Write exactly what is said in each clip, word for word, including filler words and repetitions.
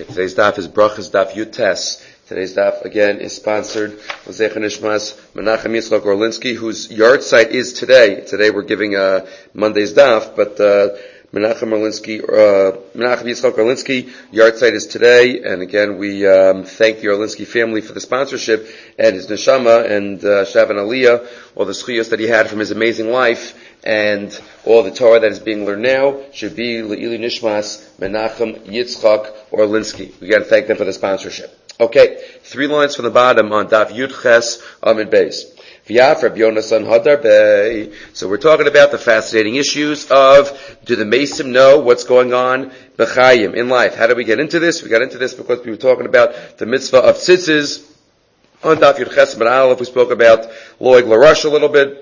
Okay, today's daf is Brachas Daf Yutes. Today's daf again is sponsored by Zecher Nishmas Menachem Yitzchak Orlinsky, whose yard site is today. Today we're giving uh, Monday's daf, but uh, Menachem Orlinsky, uh, Menachem Yitzchak Orlinsky yard site is today. And again, we um, thank the Orlinsky family for the sponsorship and his neshama and uh, Shavan Aliyah, all the schiyos that he had from his amazing life. And all the Torah that is being learned now should be Le'ili Nishmas Menachem Yitzchak Orlinsky. We got to thank them for the sponsorship. Okay, three lines from the bottom on Daf Yud Ches Amid Beis. V'yaf Reb Yonasan Hadar Bey. So we're talking about the fascinating issues of, do the Mesim know what's going on b'chayim, in life? How do we get into this? We got into this because we were talking about the mitzvah of tzitzis. On Daf Yud Ches Amid Aleph, we spoke about Loig Larash a little bit.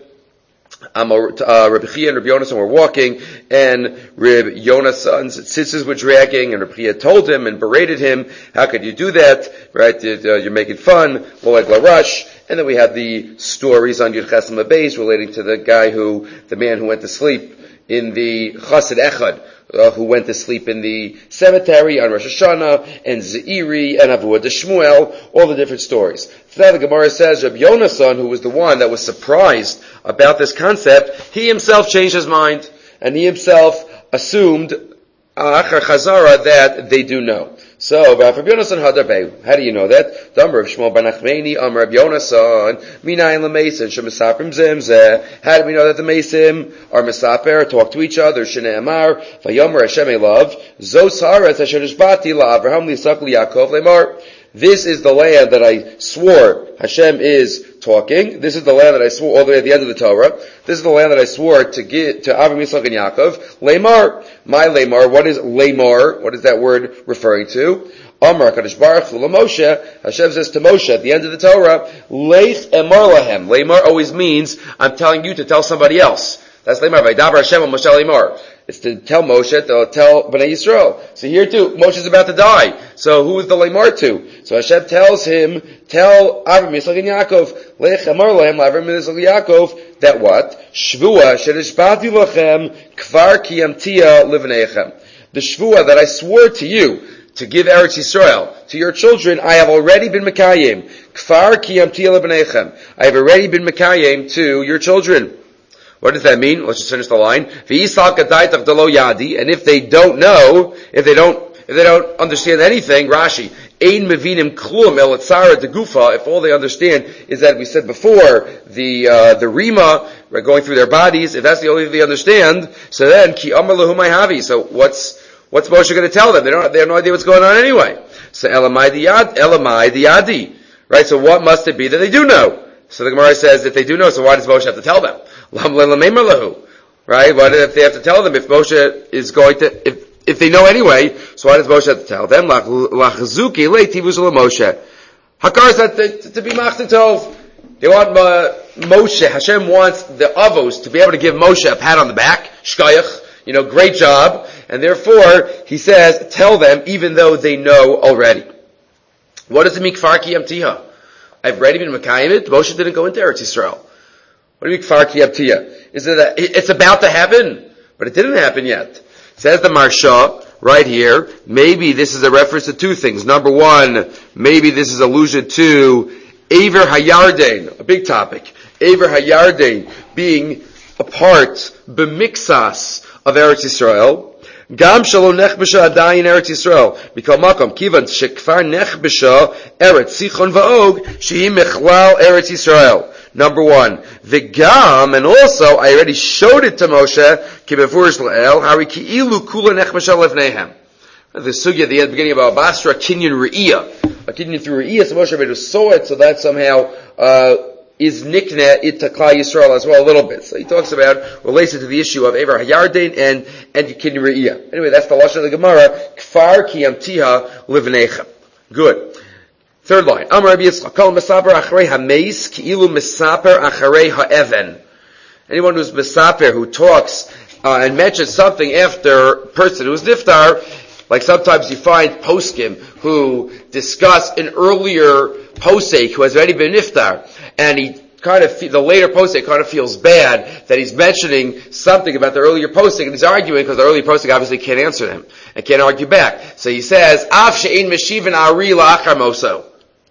Um, uh, Rabbi Chia and Rabbi Yonasan were walking, and Rabbi Yonasan's tzitzis were dragging, and Rabbi Chia told him and berated him, how could you do that, right, uh, you're making fun, lo like la rush. And then we have the stories on Yud Ches Amid Beis relating to the guy who, the man who went to sleep in the Chassid Echad, uh, who went to sleep in the cemetery on Rosh Hashanah, and Zeiri, and Avuah de Shmuel, all the different stories. So now the Gemara says, Rabbi Yonasan, who was the one that was surprised about this concept, he himself changed his mind, and he himself assumed, Achar Chazara, that they do know. So, Rabbi Yonasan Hadar Bey, how do you know that? The Amr of Shmuel ben Achmeni, Amr Rabbi Yonasan, Minayin LaMesim, Shemisaprim Zimzeh. How do we know that the Mesim are Misaper, talk to each other? Shnei Amar, Vayomer Hashem Elav, Zos Haaretz Asher Nishbati LaAvraham Lisak LiYaakov Lemar. This is the land that I swore. Hashem is talking. This is the land that I swore all the way at the end of the Torah. This is the land that I swore to give to Avraham, Yitzchak, and Yaakov. Lemar. My Lemar. What is Lemar? What is that word referring to? Amar Kadosh Baruch Hu Moshe. Hashem says to Moshe at the end of the Torah, Leich Emar Lahem. Lemar always means I'm telling you to tell somebody else. That's Lemar. Vaydavar Hashem Moshe Lemar. It's to tell Moshe, to tell Bnei Yisrael. So here too, Moshe's about to die. So who is the Lemar to? So Hashem tells him, tell Avraham, Yitzchak, and Yaakov, Lech Amar Lahem, Avraham, Yitzchak, and Yaakov, that what? Shvua, Shenishbati Lachem, Kvar Kiyamtia Livneichem. The Shvua that I swore to you, to give Eretz Yisrael, to your children, I have already been Mekayim. Kvar Kiyamtia Livneichem. I have already been Mekayim to your children. What does that mean? Let's just finish the line. And if they don't know, if they don't, if they don't understand anything, Rashi, ein mevinim klum el etzara degufa. If all they understand is that we said before the uh, the rima, right, going through their bodies. If that's the only thing they understand, so then ki amar lahu havi. So what's what's Moshe going to tell them? They don't. They have no idea what's going on anyway. So elamai the yad, elamai the yadi. Right. So what must it be that they do know? So the Gemara says, if they do know, so why does Moshe have to tell them? Right? Why do they have to tell them if Moshe is going to, if, if they know anyway, so why does Moshe have to tell them? Hakar said to, to be machzor tov. They want uh, Moshe, Hashem wants the avos to be able to give Moshe a pat on the back, shkayach, you know, great job, and therefore, he says, tell them even though they know already. What does it mean, kfar ki yamtiha? I've already been Mekayim it. Moshe didn't go into Eretz Yisrael. What do you mean, Kfar Ki Yamtiya? Is it that it's about to happen, but it didn't happen yet. Says the Marsha right here. Maybe this is a reference to two things. Number one, maybe this is allusion to Aver Hayarden, a big topic. Aver Hayarden being a part, b'mixas of Eretz Yisrael. Gam shalo nechbesha adayin Eretz Yisrael. Mikol makom kivan shekfar nechbesha Eretz Sichon va'og shehi mechlal Eretz Yisrael. Number one, v'gam, and also I already showed it to Moshe ki befurish l'el hari ki'ilu kula nechbesha lefnehem. The sugya at the beginning of Al Basra kinyan re'iyah, a kinyan through re'iyah. So Moshe Rabbeinu saw it, so that somehow uh, is nikneh it to Klal Yisrael as well a little bit. So he talks about, relates it to the issue of Aver Hayarden and, and Kinyan Re'iyah. Anyway, that's the Lashon of the Gemara, Kfar Ki Yamtiha Livneichem. Good. Third line, Amar Rabbi Yitzchak, Kol Mesaper Acharei HaMeis Ki'ilu Mesaper Acharei HaEven. Anyone who's Mesaper, who talks uh, and mentions something after a person who's Niftar, like sometimes you find poskim who discuss an earlier posek who has already been Niftar, and he kind of, the later posting kind of feels bad that he's mentioning something about the earlier posting, and he's arguing because the earlier posting obviously can't answer him and can't argue back. So he says, Af she'ein meshiven ari la'achar moso.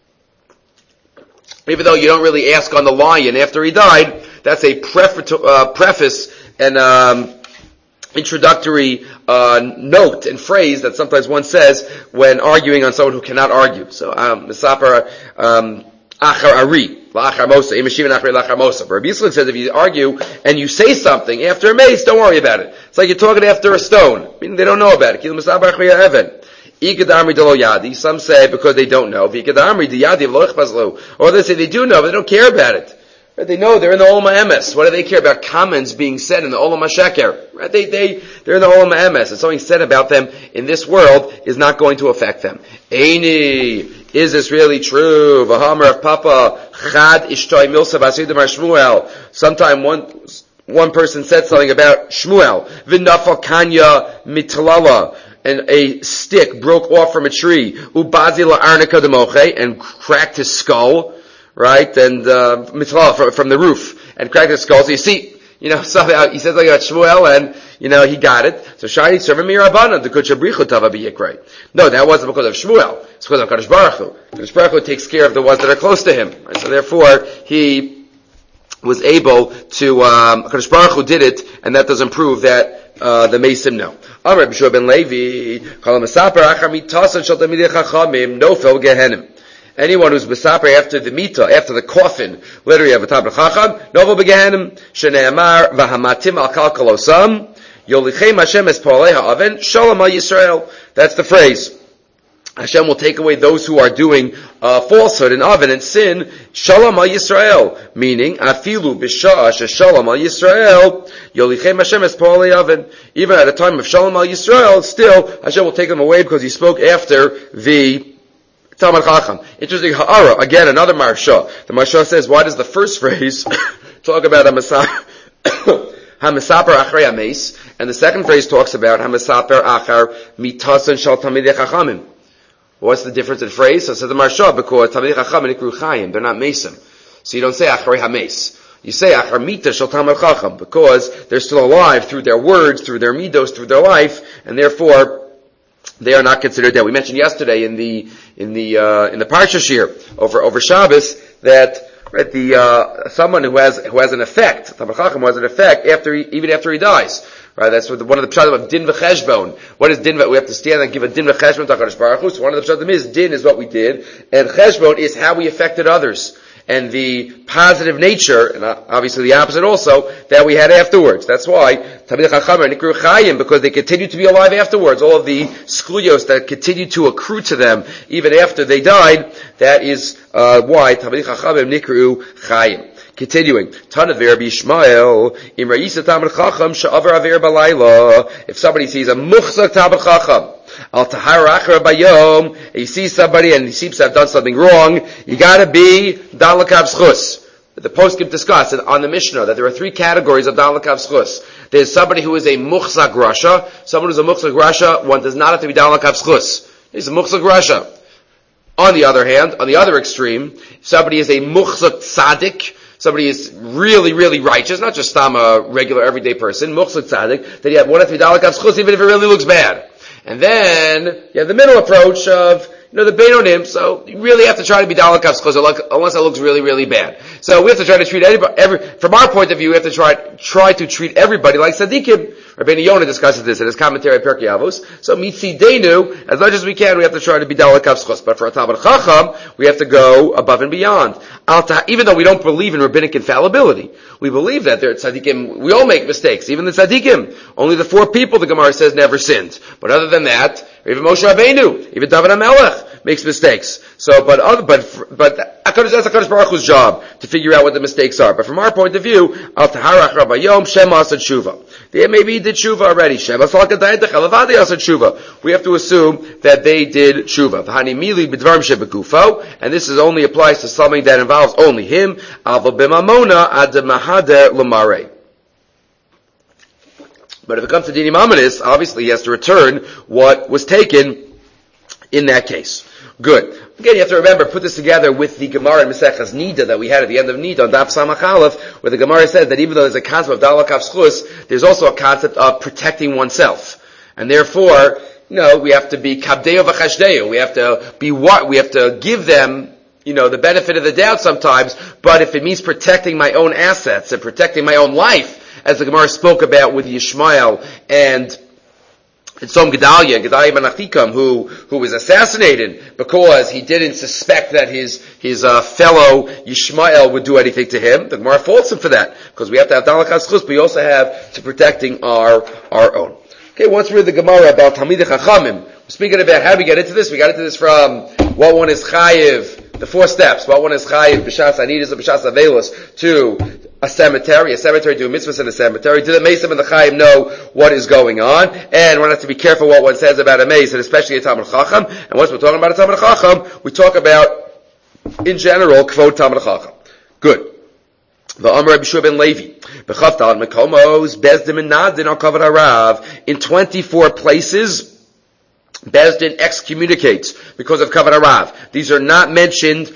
Even though you don't really ask on the lion after he died, that's a preface, uh, preface and um, introductory uh, note and phrase that sometimes one says when arguing on someone who cannot argue. So, um, Misapar, um, Achar Ari, Lachar Mosa, Imashivin Achar Lachar Mosa. Rabbi Yisrael says if you argue and you say something after a mace, don't worry about it. It's like you're talking after a stone. Meaning they don't know about it. Misapar Achar Evan. Some say because they don't know. Or they say they do know, but they don't care about it. Right? They know they're in the Olam HaEmes. What do they care about comments being said in the Olam HaSheker? Right? They, they, they're in the Olam HaEmes. And something said about them in this world is not going to affect them. Eini, is this really true? V'hamar of Papa, Chad Ishtoi Milsa Basidamar Shmuel. Sometime one, one person said something about Shmuel. V'nafal Kanya Mitlala. And a stick broke off from a tree. Ubazila Arnika Demoche, and cracked his skull. Right? And, uh, Mitlala, from, from the roof. And cracked his skull. So you see, you know, somehow he says like about Shmuel, and, you know, he got it. So Shani Tzerva Mirabana, the Kuchabrichu Tava B'Yikrei. No, that wasn't because of Shmuel. It's because of Kadosh Baruch Hu. Kadosh Baruch Hu takes care of the ones that are close to him. Right? So therefore, he was able to, um, Kadosh Baruch Hu did it, and that doesn't prove that, uh, the Mesim know. Amar B'Shua ben Levi, Kala Masaper Achar Mitasan Shal Tamidei Chachamim, Nofel Gehenim. Anyone who's Masaper after the Mita, after the coffin, literally of a Talmid Chacham, Nofel Gehenim, Shene'amar V'hamatim Al Kalkalosam, Yolichem Hashem Es Polei Ha'aven, Shalom Al Yisrael. That's the phrase. Hashem will take away those who are doing uh, falsehood and oven and sin. Shalom al Yisrael, meaning afilu b'sha'ah sheshalom al Yisrael yolichem Hashem es polei oven. Even at a time of shalom al Yisrael, still Hashem will take them away because he spoke after the Talmid Chacham. Interesting ha'ara, again another marsha. The marsha says, why does the first phrase talk about hamasaper achrei hameis, and the second phrase talks about hamasaper achar mitasan shal tamidei chachamim? What's the difference in phrase? So says the Marsha, because Talmidei Chacham nikru chayim, they're not mesim. So you don't say acharei hameis. You say achar mita shel Talmid Chacham, because they're still alive through their words, through their midos, through their life, and therefore they are not considered dead. We mentioned yesterday in the in the uh, in the Parsha Shir over over Shabbos that right, the uh, someone who has who has an effect, Talmid Chacham has an effect after he, even after he dies. Right, that's what the, one of the pshatim of din v'cheshbon. What is din? We have to stand and give a din v'cheshbon to HaKadosh Baruch Hu. So one of the pshatim is din is what we did, and cheshbon is how we affected others, and the positive nature, and obviously the opposite also, that we had afterwards. That's why Talmidei Chacham nikru chayim, because they continue to be alive afterwards. All of the skluyos that continue to accrue to them even after they died. That is uh, why Talmidei Chacham nikru chayim. Continuing, Tana Rabbi Yishmael, Imra'isa Talmid Chacham she'avar aver balayla. If somebody sees a muchzak Talmid Chacham, al tahara achar bayom, he sees somebody and he seems to have done something wrong, you gotta be dan l'kav schus. The poskim discuss on the Mishnah that there are three categories of dan l'kav schus. There's somebody who is a muchzak rasha. Someone who's a muchzak rasha, one does not have to be dan l'kav schus. He's a muchzak rasha. On the other hand, on the other extreme, somebody is a muchzak tzaddik. Somebody is really, really righteous, not just some a regular everyday person, muchzak tzaddik, that you have one at three dan l'kav schus even if it really looks bad. And then you have the middle approach of, you know, the Beinonim, so you really have to try to be dan l'kav schus unless it looks really, really bad. So we have to try to treat everybody, every, from our point of view, we have to try, try to treat everybody like tzaddikim. Rabbeinu Yonah discusses this in his commentary on Pirkei Avos. So mitzidenu, as much as we can, we have to try to be dan l'kav schus. But for a Talmid Chacham, we have to go above and beyond. Even though we don't believe in rabbinic infallibility, we believe that there are tzaddikim, we all make mistakes, even the tzaddikim. Only the four people, the Gemara says, never sinned. But other than that, even Moshe Rabbeinu, even David HaMelech makes mistakes. So, but other, but, but, that's HaKadosh Baruch Hu's job to figure out what the mistakes are. But from our point of view, Al Taharach Rabbayom, Shema Asad Shuva. They maybe did Shuva already. Shema Salkadayat Chalavadi Asad Shuva. We have to assume that they did Shuva. V'hani Mili B'dvarim Shebekufo, and this is only applies to something that involves only him. Ava B'mamona Ad Mahader L'Marei. But if it comes to Dini Mamonis, obviously he has to return what was taken in that case. Good. Again, you have to remember, put this together with the Gemara in Maseches Nida that we had at the end of Nida on Daf Samach Aleph, where the Gemara says that even though there's a concept of Dalakav Schus, there's also a concept of protecting oneself. And therefore, you know, we have to be Kabdeo v'Chashdeo. We have to be what? We have to give them, you know, the benefit of the doubt sometimes, but if it means protecting my own assets and protecting my own life, as the Gemara spoke about with Yishmael and It's Tzom Gedalia, Gedalia ben Achikam, who, who was assassinated because he didn't suspect that his, his, uh, fellow Yishmael would do anything to him. The Gemara faults him for that, because we have to have Dalakaz Chus, but we also have to protecting our, our own. Okay, once we're in the Gemara about Talmidei Chachamim, we're speaking about how we get into this. We got into this from what one is Chayiv, the four steps, what one is Chayiv, B'shas Anidus and B'shas Avelos, to a cemetery, a cemetery, do a mitzvah in a cemetery. Do the Mesim and the Chaim know what is going on? And one has to be careful what one says about a Meis, and especially a Talmid Chacham. And once we're talking about a Talmid Chacham, we talk about, in general, Kvod Talmid Chacham. Good. The Amar Rabbi Shua ben Levi. B'chavtal Mekomos, Bezdin and Nadin al Kavod Harav. In twenty-four places, Bezdin excommunicates because of Kavod Harav. These are not mentioned.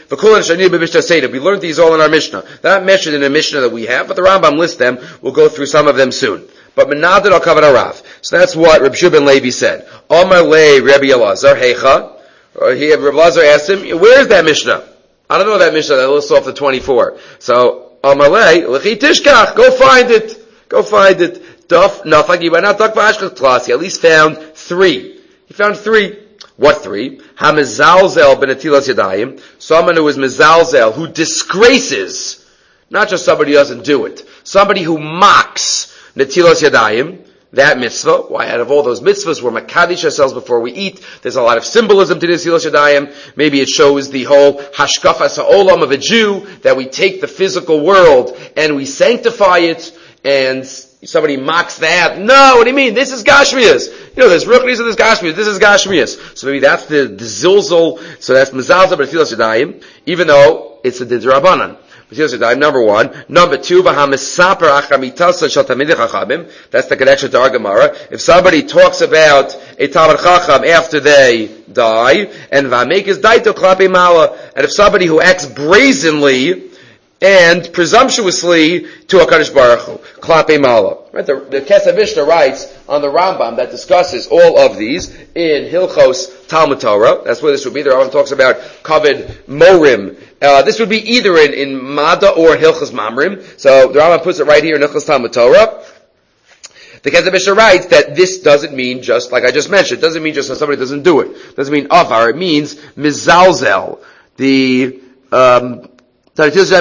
We learned these all in our Mishnah. They're not mentioned in the Mishnah that we have, but the Rambam lists them. We'll go through some of them soon. But Menadin al Kavod Harav. So that's what Rabbi Shua ben Levi said. Amar le Rabbi Elazar Heicha. He, Rabbi Elazar asked him, where is that Mishnah? I don't know that Mishnah that lists off the twenty-four. So Amar le Lechi Tishkach. Go find it. Go find it. Daf Nafag. He went out Dak Vashkas class. He at least found three. He found three. What three? HaMezalzel ben Atilas Yadayim. Someone who is Mezalzel, who disgraces, not just somebody who doesn't do it, somebody who mocks Natilas Yadayim, that mitzvah. Why, out of all those mitzvahs, we're Makadish ourselves before we eat. There's a lot of symbolism to Natilas Yadayim. Maybe it shows the whole Hashkafas HaOlam of a Jew, that we take the physical world and we sanctify it, and somebody mocks that. No, what do you mean? This is Gashmias. You know, there's Ruchnis and there's Gashmias. This is Gashmias. So maybe that's the, the Zilzal. So that's Mezalzel B'Netilas Yadayim, even though it's a Didrabanan. B'Netilas Yadayim, number one. Number two, V'hamesaper Achamitasa Shal Talmidei Chachamim. That's the connection to our Gemara. If somebody talks about a Talmid Chacham after they die, and V'hamekes Daito Klape Mala, and if somebody who acts brazenly and presumptuously to HaKadosh Baruch Hu, Klape Mala. Right? The, the Kesef Mishnah writes on the Rambam that discusses all of these in Hilchos Talmud Torah. That's where this would be. The Rambam talks about Kavod Morim. Uh, this would be either in, in Mada or Hilchos Mamrim. So the Rambam puts it right here in Hilchos Talmud Torah. The Kesef Mishnah writes that this doesn't mean just, like I just mentioned, it doesn't mean just that somebody doesn't do it. It doesn't mean Avar. It means Mizalzel. The, um, if you're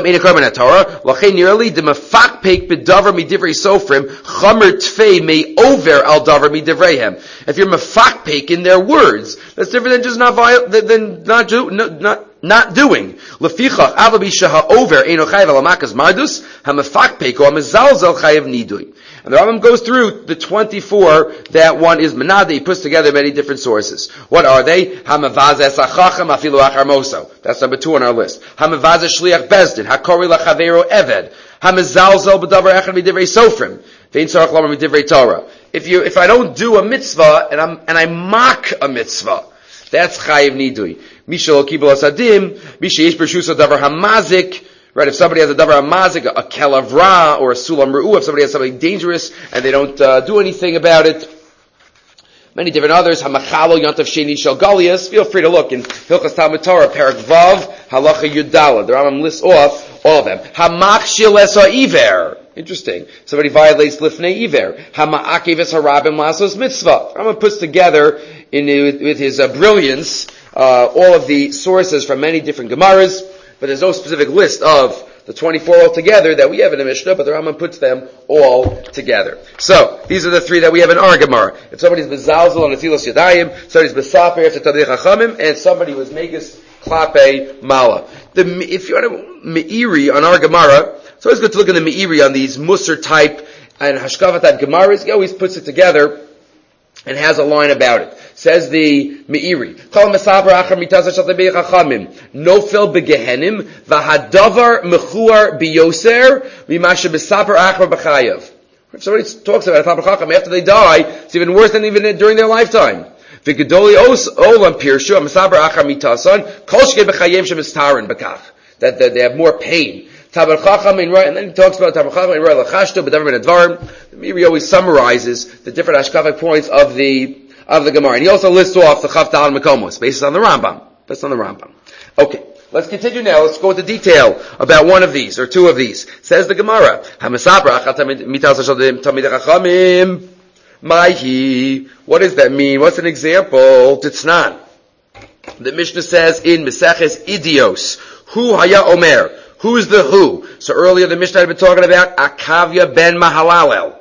mafakpek in their words, that's different than just not viol- than not do, not not doing. Lefichach avabi shaha over eno chayav alamakas mardus hamafakpek or mezalzel chayav nidui. And the Rambam goes through the twenty-four that one is menade. He puts together many different sources. What are they? Hamavazes achacham afilu achar moso. That's number two on our list. Hamavazes shliach bezdin. Hakori lachavero eved. Hamazalzel b'davar echad midivrei sofrim. Vein tzarach lamar midivrei Torah. If you, if I don't do a mitzvah and I'm and I mock a mitzvah, that's chayiv nidui. Mishal kibul asadim. Misheyesh b'shusa davar hamazik. Right, if somebody has a davar hamazik, a kelavra, or a sulam ru'u, if somebody has something dangerous and they don't uh, do anything about it, many different others, hamachalo yantav sheni shel galias, feel free to look in Hilchos Talmud Torah, Perak Vav, halacha yudala. The Rambam lists off all of them. Hamachshil esa iver. Interesting. Somebody violates lifnei iver. Hama'akev es harabim lasos mitzvah. The Rambam puts together in with, with his uh, brilliance uh, all of the sources from many different Gemaras. But there's no specific list of the twenty-four altogether that we have in the Mishnah, but the Rambam puts them all together. So, these are the three that we have in our Gemara. If somebody's bezalzel on Natilas Yadayim, somebody's besaper after Talmidei Chachamim, and somebody was megas klape mala. The, if you want a meiri on our Gemara, it's always good to look in the meiri on these Musar type and Hashkafa type Gemaras. He always puts it together and has a line about it. Says the Meiri, Nofel begehenim v'hadavar mechuar biyoser v'mashe besaper achar b'chayav. If somebody talks about a Talmid Chacham after they die, it's even worse than even during their lifetime. V'gedoli olam pirshu amasaber achar mitasan kol shkei b'chayim shemistarin b'kach. That that they have more pain. Tabar chacham in right, and then he talks about tabar chacham in right lachashto, but never been advarim. The Meiri always summarizes the different hashkafic points of the of the Gemara, and he also lists off the Chav Tal Mekomos based on the Rambam. Based on the Rambam. Okay. Let's continue now. Let's go into detail about one of these, or two of these. Says the Gemara, what does that mean? What's an example? Titznan. The Mishnah says in Meseches Idios, Hu Haya Omer. Who's the who? So earlier the Mishnah had been talking about Akavya ben Mahalalel.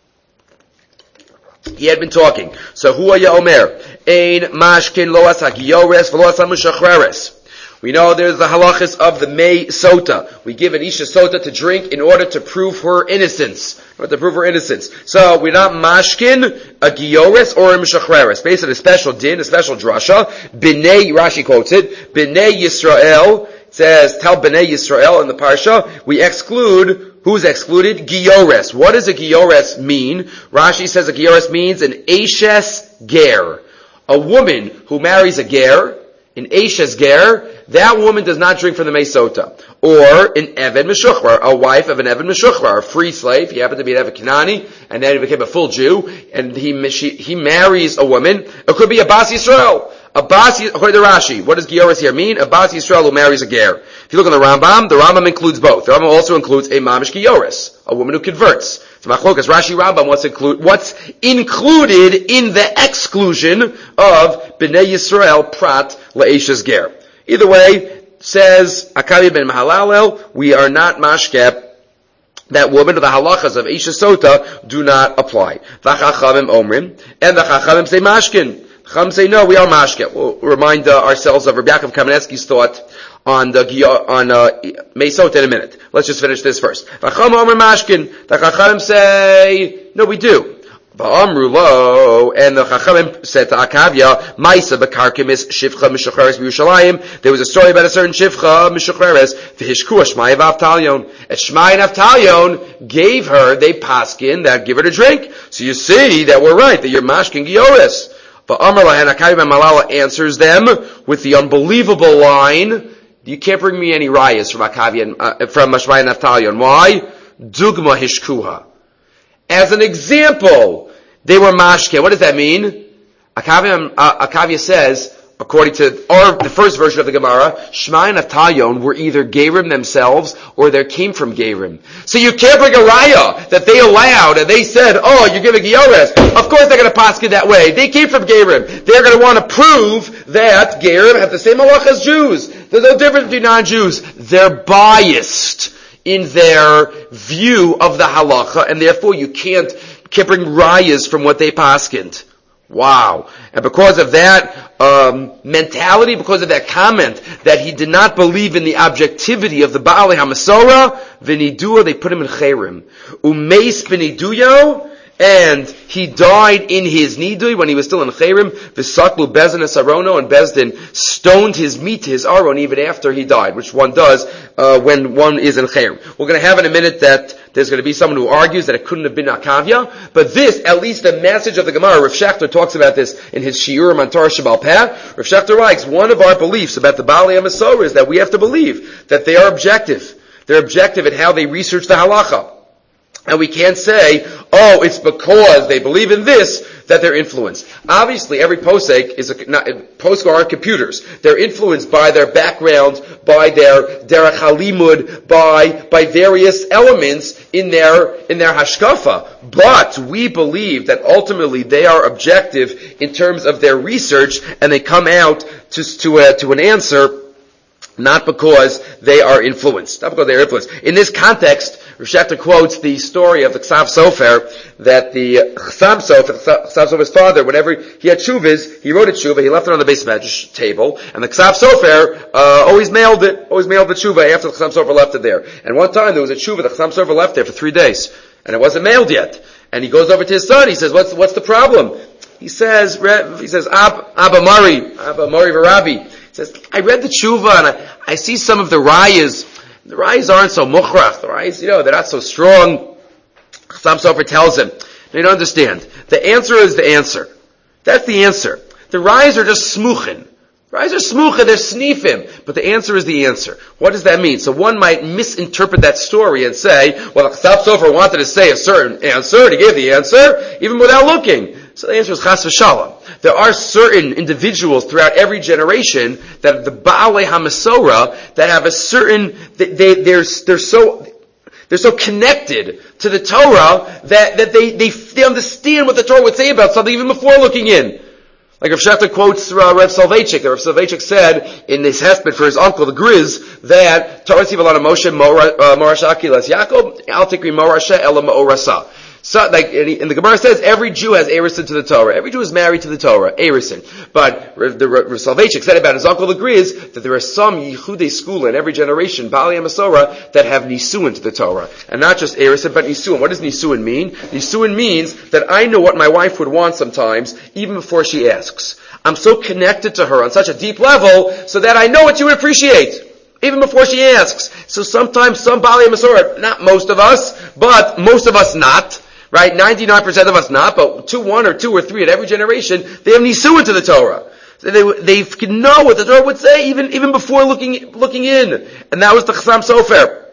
He had been talking. So Hu Haya Omer. Ein Mashkin lo asa giyores v'lo asa mushachreres. We know there's the halachas of the May Sota. We give an Isha Sota to drink in order to prove her innocence. In order to prove her innocence. So we're not mashkin, a giyores, or a mishachreres. Based on a special din, a special drasha. B'nei, Rashi quotes it, B'nei Yisrael, says, tell B'nei Yisrael in the Parsha, we exclude, who's excluded? Giyores. What does a giyores mean? Rashi says a giyores means an Eshes ger. A woman who marries a ger, an Eshes ger, that woman does not drink from the Mesota. Or an Eved Meshuchrar, a wife of an Eved Meshuchrar, a free slave. He happened to be an Eved Kanani, and then he became a full Jew, and he she, he marries a woman. It could be a Bas Yisrael. A Bas, according to Rashi, what does Gioris here mean? A Bas Yisrael who marries a Ger. If you look on the Rambam, the Rambam includes both. The Rambam also includes a Mamish Gioris, a woman who converts. It's Machlokas. Rashi Rambam, what's, include, what's included in the exclusion of Bnei Yisrael Prat La'eshes Ger. Either way, says Akavya ben Mahalalel, we are not mashkep. That woman, the halachas of Isha Sota do not apply. V'chachamim omrim, and the chachamim say mashkin. Chacham say no, we are mashkep. We'll remind uh, ourselves of Rabbi Yaakov Kamenetsky's thought on the on uh, Mesot in a minute. Let's just finish this first. V'chachamim omrim mashkin. The chachamim say no, we do. V'amru lo, and the Chachamim said to Akavya, Maisa b'karkim is shivcha mishucheres b'Yushalayim. There was a story about a certain shivcha mishucheres v'hishku Shmai v'Avtalyon. And Shmai and Avtalyon gave her, they paskin that give her to drink. So you see that we're right, that you're mashkin gioris. V'amru lo, and Akavya ben Malala answers them with the unbelievable line, you can't bring me any rayas from Akavya, uh, from Shmai and Avtalyon. Why? Dugma hishkuha. As an example, they were mashke. What does that mean? Akavya, uh, Akavya says, according to our, the first version of the Gemara, Shmai and Avtalyon were either Gerim themselves or they came from Gerim. So you can't bring a raya that they allowed and they said, oh, you're giving Giyores. Of course they're going to paskin that way. They came from Gerim. They're going to want to prove that Gerim have the same halach as Jews. There's no difference between non-Jews. They're biased in their view of the halacha, and therefore you can't, can't bring rayas from what they paskind. Wow. And because of that um, mentality, because of that comment, that he did not believe in the objectivity of the Baalei HaMasorah, v'nidua, they put him in Cherim. Umeis b'niduyo, and he died in his nidui when he was still in Cherim. V'saklu Bezdin es Arono, and Bezdin stoned his meat, his Aron, even after he died, which one does uh, when one is in Cherim. We're going to have in a minute that there's going to be someone who argues that it couldn't have been Akavya, but this, at least the message of the Gemara, Rav Shechter talks about this in his Shiurim on Torah Shabbal Peh. Rav Shechter writes, one of our beliefs about the Baalei HaMasorah is that we have to believe that they are objective. They're objective in how they research the halacha. And we can't say, oh, it's because they believe in this that they're influenced. Obviously, every posek is a, not, posek are computers. They're influenced by their background, by their derech halimud, by, by various elements in their, in their hashkafa. But we believe that ultimately they are objective in terms of their research, and they come out to, to, a, to an answer not because they are influenced. Not because they are influenced. In this context, Rav Shechter quotes the story of the Ksav Sofer, that the Chasam Sofer, the Ksav Sofer's father, whenever he had shuvas, he wrote a shuvah, he left it on the base medrash table, and the Ksav Sofer uh, always mailed it, always mailed the shuvah after the Chasam Sofer left it there. And one time there was a shuvah, the Chasam Sofer left there for three days, and it wasn't mailed yet. And he goes over to his son, he says, what's, what's the problem? He says, he says, Ab, Abba Mari, Abba Mari Varabi, says, I read the tshuva and I, I see some of the rayas. The rayas aren't so mukhrach. The rayas, you know, they're not so strong. Chasam Sofer tells him, no, you don't understand. The answer is the answer. That's the answer. The Rais are just smuchin. Rais are smuchin, they're sneefim. But the answer is the answer. What does that mean? So one might misinterpret that story and say, well, the Chassam Sofer wanted to say a certain answer, to give the answer, even without looking. So the answer is chas v'shalom. There are certain individuals throughout every generation that the Baalei HaMasorah that have a certain, they, they, they're, they're so, they're so connected to the Torah that, that they, they, they understand what the Torah would say about something even before looking in. Like Rav Shechter quotes uh, Rav Soloveitchik. Rav Soloveitchik said in his hesped for his uncle, the Griz, that Torah Sivalana Moshe Morasha Akilas Yaakov Al Tikri Morasha Ela Ma'orasa. So, like, and the Gemara says, every Jew has Erusin to the Torah. Every Jew is married to the Torah, Erusin. But the Rav Soloveitchik said about his uncle the Griz that there are some Yichudei school in every generation, Baalei HaMasorah, that have Nisuin to the Torah. And not just Erusin, but Nisuin. What does Nisuin mean? Nisuin means that I know what my wife would want sometimes, even before she asks. I'm so connected to her on such a deep level, so that I know what she would appreciate. Even before she asks. So sometimes some Baalei HaMasorah, not most of us, but most of us not, right? ninety-nine percent of us not, but two, one, or two, or three at every generation, they have nisuin to the Torah. So they, they can know what the Torah would say even, even before looking, looking in. And that was the Chassam Sofer.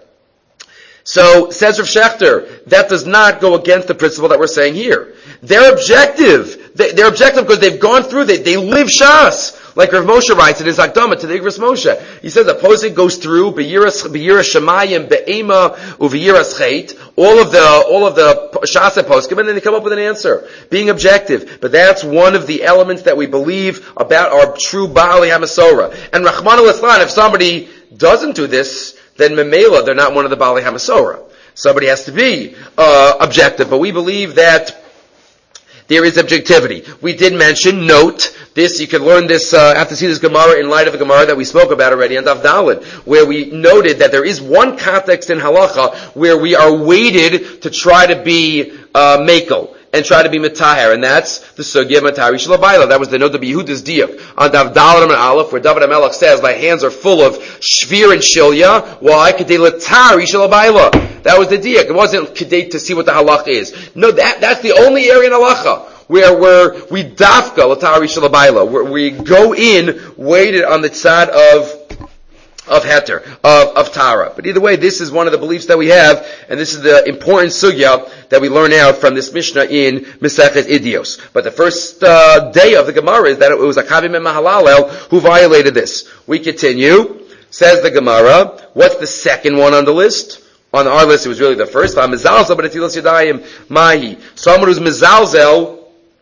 So, says Rav Shechter, that does not go against the principle that we're saying here. They're objective. They, they're objective because they've gone through, they, they live Shas. Like Rav Moshe writes in his Akdama to the Igros Moshe. He says a posik goes through Beyiras Shemayim Be'ema Uviyiras Chait, all of the all of the Shas and poskim, and then they come up with an answer, being objective. But that's one of the elements that we believe about our true Baalei HaMasorah. And Rahman al-Islan, if somebody doesn't do this, then Memela, they're not one of the Baalei HaMasorah. Somebody has to be uh, objective, but we believe that there is objectivity. We did mention, note, this, you can learn this, uh, have to see this Gemara in light of the Gemara that we spoke about already on Daf Daled, where we noted that there is one context in Halacha where we are weighted to try to be, uh, Mekel, and try to be Metaher, and that's the Sugya of Matari Shalabayla. That was the note of Yehuda's Diyak on Daf Daled and Aleph, where David HaMelech says, my hands are full of Shvir and Shilya, why? Kedei Latari Shalabayla. That was the Diyak. It wasn't Kedei to see what the Halach is. No, that, that's the only area in Halacha where we're, we dafka Latari Shalabayla, where we go in, weighted on the tzad of of heter, of, of Tara. But either way, this is one of the beliefs that we have, and this is the important sugya that we learn out from this Mishnah in Mesechet Idios. But the first uh, day of the Gemara is that it was Akavim and Mahalalel who violated this. We continue. Says the Gemara, what's the second one on the list? On our list, it was really the first. Mezalzel, but Atilas Yadayim, Mahi. Someone who's Mezalzel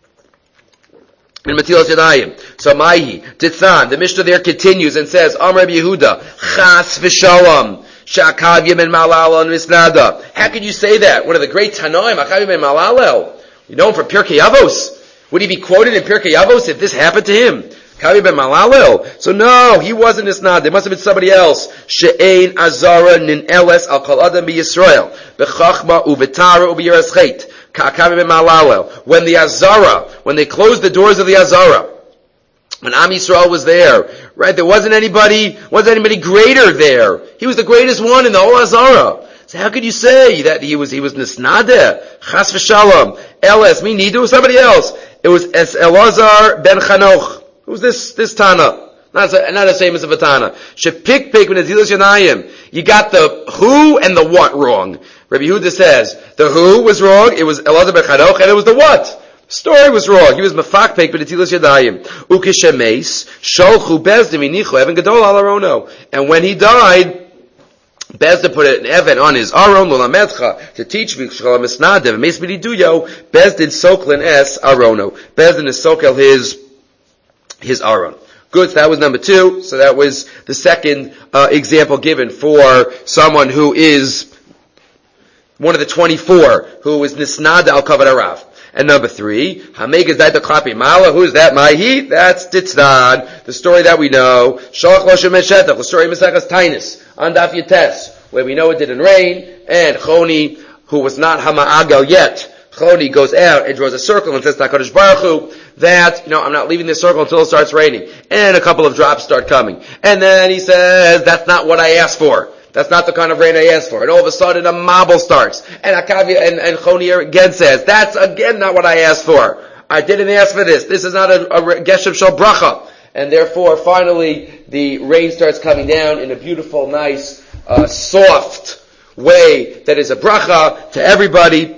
in Matilas Yadayim. So Mahi, Tithan, the Mishnah there continues and says, Amr Yehuda, Chas v'shalom, Sha'akav yemen malal and misnada. How can you say that? One of the great Tanoim, Akav yemen malalel. You know him from Pirkei Avos. Would he be quoted in Pirkei Avos if this happened to him? Akav yemen malalel. So no, he wasn't misnada. It must have been somebody else. She'ein azara nin eles al kol adam b'Yisrael. B'chachma u'v'tara u'b'yiras chait. When the Azara, when they closed the doors of the Azara, when Am Yisrael was there, right, there wasn't anybody, wasn't anybody greater there. He was the greatest one in the whole Azara. So how could you say that he was, he was Nisnadeh, Chas v'shalom, Eles, me neither, was somebody else. It was Es Elazar ben Chanoch. Who was this, this Tana? Not, not as famous of a Tana. Shepik pik v'nezilas yanayim. You got the who and the what wrong. Rabbi Yehuda says, the who was wrong, it was Elazar ben Chanoch, and it was the what. The story was wrong. He was mafakpek b'netilas yadayim. Ukishemes, sholchu bezdin minichu, evan gadol al arono. And when he died, Bezdin put an Evan on his Aron, Lulamedcha, to teach V'chshala Misnadev, Mes Mididuyo, Bezdin Soklin Es Arono. Bezdin is Sokel his, his Aron. Good, so that was number two. So that was the second uh, example given for someone who is one of the twenty-four, who is Nisnada al Kavod Harav. And number three, Hameg is that the Klapi Mala, who is that? Mahi? That's Titznan, the story that we know. Shalach Loshem Meshetach, the story of Mesechas Tainis, on Daf Yates, where we know it didn't rain, and Choni, who was not Hama'agal yet, Choni goes out and draws a circle and says to HaKadosh Baruch Hu that, you know, I'm not leaving this circle until it starts raining. And a couple of drops start coming. And then he says, that's not what I asked for. That's not the kind of rain I asked for. And all of a sudden a mabel starts. And Akavia and, and Choni again says, that's again not what I asked for. I didn't ask for this. This is not a, a geshem shel bracha. And therefore, finally, the rain starts coming down in a beautiful, nice, uh, soft way that is a bracha to everybody.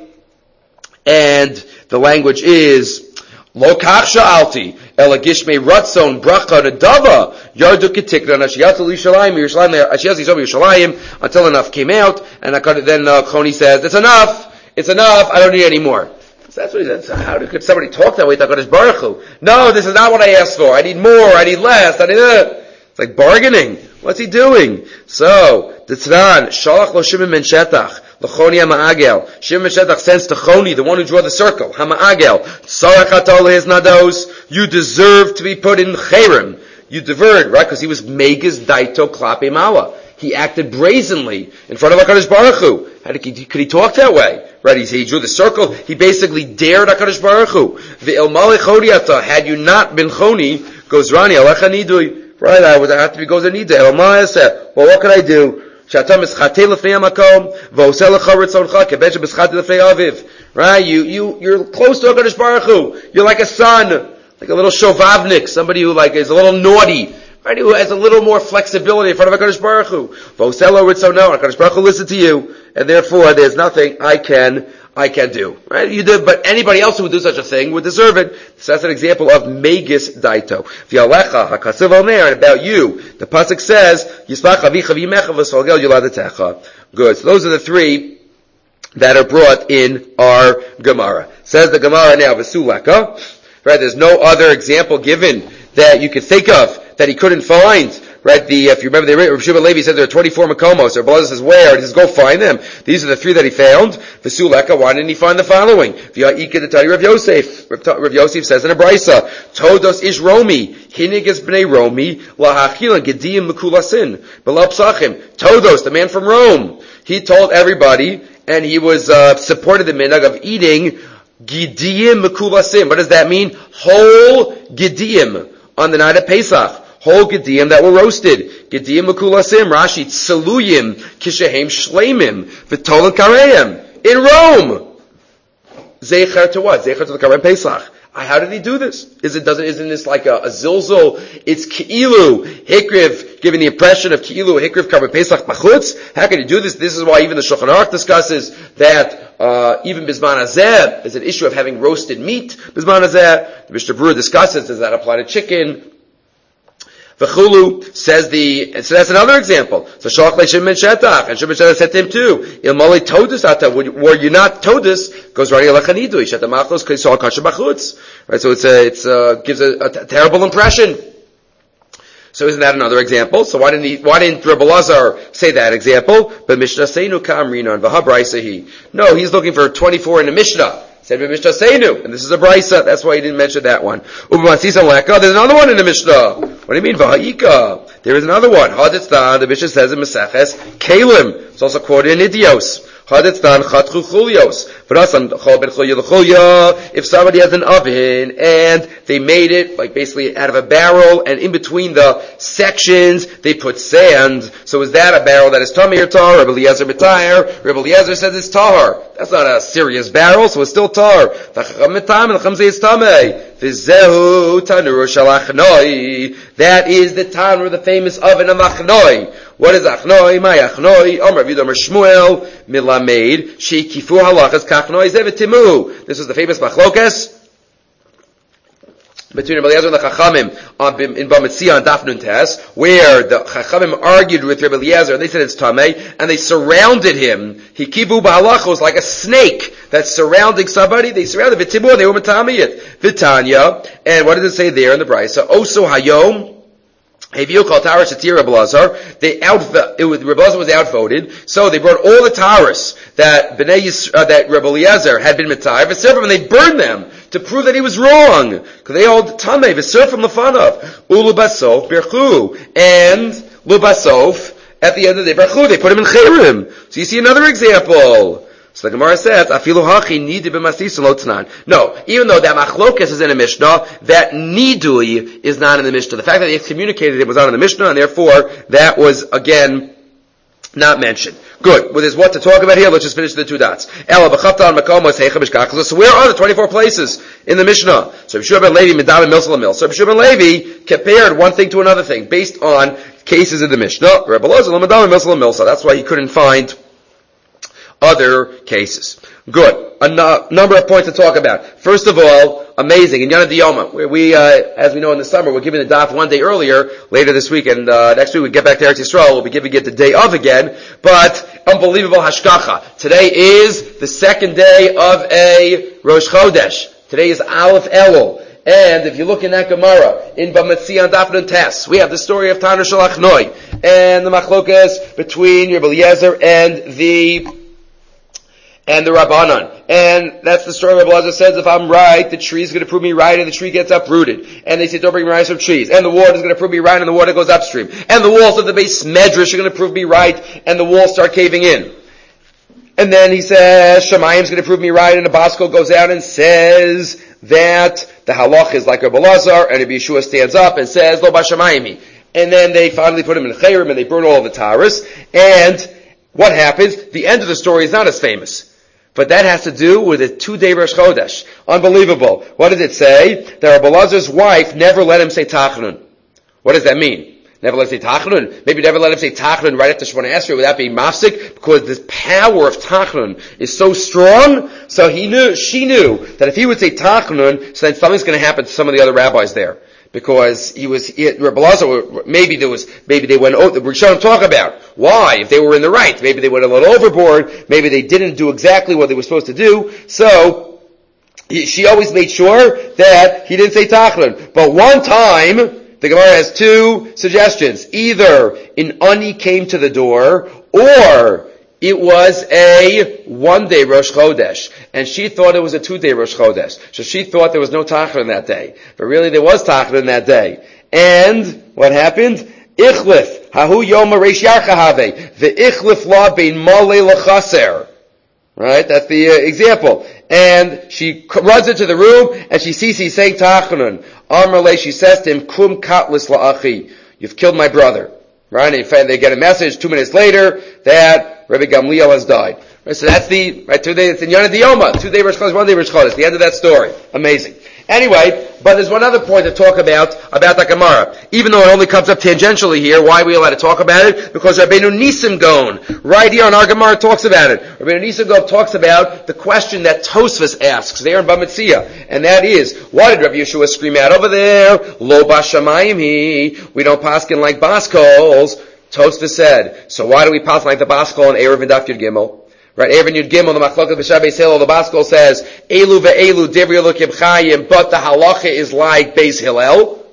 And the language is, Lo kach sha'alti, ela gishmei ratzon bracha nedava, yardu ketikna, ashiyatzu l'Yerushalayim, Yerushalayim, ashiyatzu Yerushalayim, until enough came out, and then uh, Choni says, it's enough, it's enough, I don't need any more. So that's what he said. So how could somebody talk that way to HaKadosh Baruch Hu? No, this is not what I asked for. I need more, I need less, I need that. It's like bargaining. What's he doing? So, the Tzran, Shalach lo Shimon ben Shetach, l'choni ha'ma'agel. Shimon ben Shetach sends to Choni, the one who drew the circle, ha'ma'agel. Tzarech atol le'ez nados. You deserve to be put in cherem. You diverted, right? Because he was megas daito klape mala. He acted brazenly in front of HaKadosh Baruch Hu. How did he, could he talk that way? Right, he, he drew the circle. He basically dared HaKadosh Baruch Hu. Ve'el malech chodiata, had you not been choni, goes Rani, alecha nidui. Right, I would have to be goes a nidui. El malech said, well, what can I do? Shatam eschate lefnei hamakom, v'oseh lecha ritzoncha, kebesha b'schate lefnei aviv. Right, you, you, you're close to HaKadosh Baruch Hu. You're like a son, like a little shovavnik, somebody who like is a little naughty. Right, who has a little more flexibility in front of HaKadosh Baruch Hu. V'oselo ritzono, HaKadosh Baruch Hu listen to you, and therefore there's nothing I can, I can do. Right, you do, but anybody else who would do such a thing would deserve it. So that's an example of Megis Daito. V'yalecha, HaKasiv Omer, and about you, the Pasuk says, Yismach avicha v'imecha v'sholgel yuladetecha. Good, so those are the three that are brought in our Gemara. Says the Gemara now, V'suleka, right, there's no other example given that you could think of that he couldn't find, right? The, if you remember, the Rav Shimon Levi said there are twenty-four makomos, or Blazer says where, and he says go find them. These are the three that he found. V'suleka, why didn't he find the following? V'ya'ika the Tani Rav Yosef. Rav Yosef says in a brisa, Todos ish Romi, hinig es b'nei Romi, lahachila gediyim mekulasin, b'la psachim. Todos, the man from Rome, he told everybody, and he was, uh, supported the minhag of eating gediyim mekulasim. What does that mean? Whole gediyim on the night of Pesach. Whole gediyim that were roasted. Gediyim mekulasim, Rashi, tseluyim, kishehem shleimim, v'tolan kareim. In Rome! Zecher to what? Zecher to the Karem Pesach. How did he do this? Is it, doesn't, isn't this like a, a zilzol? It's Ki'ilu, Hikriv, giving the impression of Ki'ilu, Hikriv, Karem Pesach, Machutz. How can he do this? This is why even the Shulchan Aruch discusses that, uh, even Bizman Hazeh is an issue of having roasted meat. Bizman Hazeh, the Mishnah Berurah discusses, does that apply to chicken? V'chulu says the, so that's another example. So Shalach le Shimon ben Shetach, and Shimon ben Shetach said to him too, Ilmali Todus ata, were you not Todus, goes Rani alecha nidui, Sheta machlos k'yisol kasher b'chutz. Right, so it's a, it's a, gives a, a t- terrible impression. So isn't that another example? So why didn't he, why didn't Rebbe Lazar say that example? But Mishnah Seinu kamrina and v'habraisahi. No, he's looking for twenty-four in the Mishnah. Said Mishnah Seinu, and this is a brisa. That's why he didn't mention that one. There's another one in the Mishnah. What do you mean, Vaha'ika? There is another one. Haditzdan, the Mishnah says in Maseches, Kalim. It's also quoted in Idios. Haditzdan, Chatchu Chulios. If somebody has an oven, and they made it, like basically out of a barrel, and in between the sections, they put sand. So is that a barrel that is Tamir or Tar? Rebbe Eliezer B'Tayr. Rebbe Eliezer says it's Tar. That's not a serious barrel, so it's still Tar. That is the Tanur, the famous oven of Achnoi. What is Achnoi? My Achnoi. Omer Vidom Shmuel Milamed Sheikifu Halachas Kachnoi Zevetimu. This was the famous Machlokas between Rebbe Eliezer and the Chachamim in Bamitzia on Daf Nun Tes, where the Chachamim argued with Rebbe Eliezer, and they said it's Tamei, and they surrounded him. Hikibu ba'halachos, like a snake that's surrounding somebody. They surrounded V'tibu, and they were Matamiyat. V'tanya, and what does it say there in the Brisa? Oso Hayom, they out, it was, Rebbe Eliezer was outvoted, so they brought all the taras that Bnei Yis, uh, that Rebbe Eliezer had been mitayr, and they burned them to prove that he was wrong, because they hold tamei v'ser from lefanav, ulubasof berchu, and lubasof at the end of the day berchu, they put him in chayrim. So you see another example. So the Gemara says, "Afilu hachi nidui b'masisa lo t'nan." No, even though that machlokas is in a Mishnah, that nidui is not in the Mishnah. The fact that they excommunicated him was not in the Mishnah, and therefore that was again not mentioned. Good. Well, there's what to talk about here. Let's just finish the two dots. So where are the twenty-four places in the Mishnah? So Yeshua ben Levi, Medam and Milsal Mil. So Yeshua ben Levi compared one thing to another thing based on cases in the Mishnah. Rebbe Lozer, Medam and Milsal Milsa. That's why he couldn't find other cases. Good. A no- number of points to talk about. First of all, amazing. In Yana Diyoma, where we, uh, as we know in the summer, we're giving the daf one day earlier, later this week, and uh, next week we get back to Eretz Yisrael, we'll be giving it the day of again, but unbelievable hashkacha. Today is the second day of a Rosh Chodesh. Today is Aleph Elul. And if you look in that Gemara, in Bamatzia and Daf Nun Tes, we have the story of Tanur Shalach Noi, and the machlokas between Rebbe Eliezer and the and the Rabbanan. And that's the story where Elazar says, if I'm right, the tree's going to prove me right, and the tree gets uprooted. And they say, don't bring me rice from trees. And the water is going to prove me right, and the water goes upstream. And the walls of the base medrash are going to prove me right, and the walls start caving in. And then he says, Shemayim's going to prove me right, and the Baskol goes out and says that the halach is like Rebbe Elazar, and Rebbe Yeshua stands up and says, Lo Bashamayimi. And then they finally put him in Chayrim, and they burn all of the taras. And what happens? The end of the story is not as famous. But that has to do with a two-day Rosh Chodesh. Unbelievable. What does it say? That Rebbe Elazar's wife never let him say Tachnun. What does that mean? Never let him say Tachnun? Maybe never let him say Tachnun right after Shemona Esrei without being mafsik, because the power of Tachnun is so strong. So he knew, she knew that if he would say Tachnun, so then something's going to happen to some of the other rabbis there. Because he was, he, Rebbe Elazar, maybe there was, maybe they went, oh, the Rishonim talk about why, if they were in the right, maybe they went a little overboard, maybe they didn't do exactly what they were supposed to do, so, he, she always made sure that he didn't say Tachnun. But one time, the Gemara has two suggestions. Either an Ani came to the door, or it was a one-day Rosh Chodesh, and she thought it was a two-day Rosh Chodesh. So she thought there was no Tachnun that day, but really there was Tachnun that day. And what happened? Ichlif hahu yom reish yarchahave the ichlif la bein malei lachaser. Right, that's the uh, example. And she runs into the room and she sees he's saying Tachnun. Amarle, she says to him, Kum katlis la'achi, you've killed my brother. Right, and they get a message two minutes later that Rebbe Gamliel has died. Right, so that's the, right, two days, it's in Yana Diyoma, two day Rosh Chodesh, one day Rosh Chodesh, the end of that story. Amazing. Anyway, but there's one other point to talk about, about the Gemara. Even though it only comes up tangentially here, why are we allowed to talk about it? Because Rabbeinu Nisim Gaon, right here on our Gemara, talks about it. Rabbeinu Nisim Gaon talks about the question that Tosfos asks there in Bamitzia, and that is, why did Rabbi Yeshua scream out over there, Lo Bashamayim he, we don't paskin like Baskols? Tosfos said, so why do we paskin like the Baskol and Erev and Daf Yud Gimel? Right, Erev Yud Gimel, the Machlokes B'Shabbai Hillel, the Baskol says, Elu ve'elu Divrei Elokim Chayim, but the halacha is like Beis Hillel.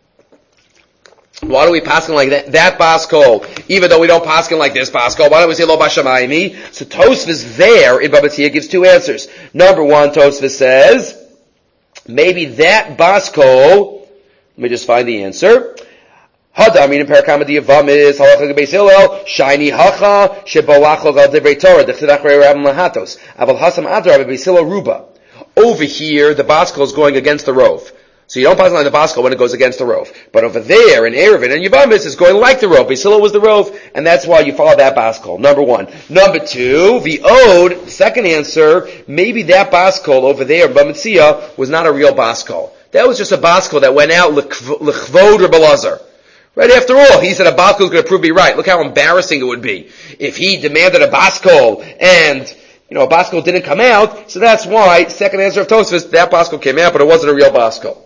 Why do we paskin like that, that Baskol, even though we don't paskin like this Baskol? Why don't we say Lo Bashamayimi? So Tosfos there in Baba Tzia gives two answers. Number one, Tosfos says, maybe that Baskol, let me just find the answer. Hada, meaning Parakama Diavamis, Halacha Beis Hillel, Shiny Hacha, Shebalachol Gal Divrei Torah, Dechidach Rei Rabim Lahatos, Aval Hasam Adra, Beis Hillel Ruba. Over here, the Baskol is going against the Rov. So you don't pass on the Baskol when it goes against the Rov. But over there, in Erevin and Yavamis, is going like the Rov. Beis Hillel was the Rov, and that's why you follow that Baskol. Number one. Number two, the Ode, second answer, maybe that Baskol over there, Bamitzia, was not a real Baskol. That was just a Baskol that went out l'chvod Rebbe Elazar. Right, after all, he said a Baskol is going to prove me right. Look how embarrassing it would be if he demanded a Baskol and, you know, a Baskol didn't come out. So that's why, second answer of Tosfos, that Baskol came out, but it wasn't a real Baskol.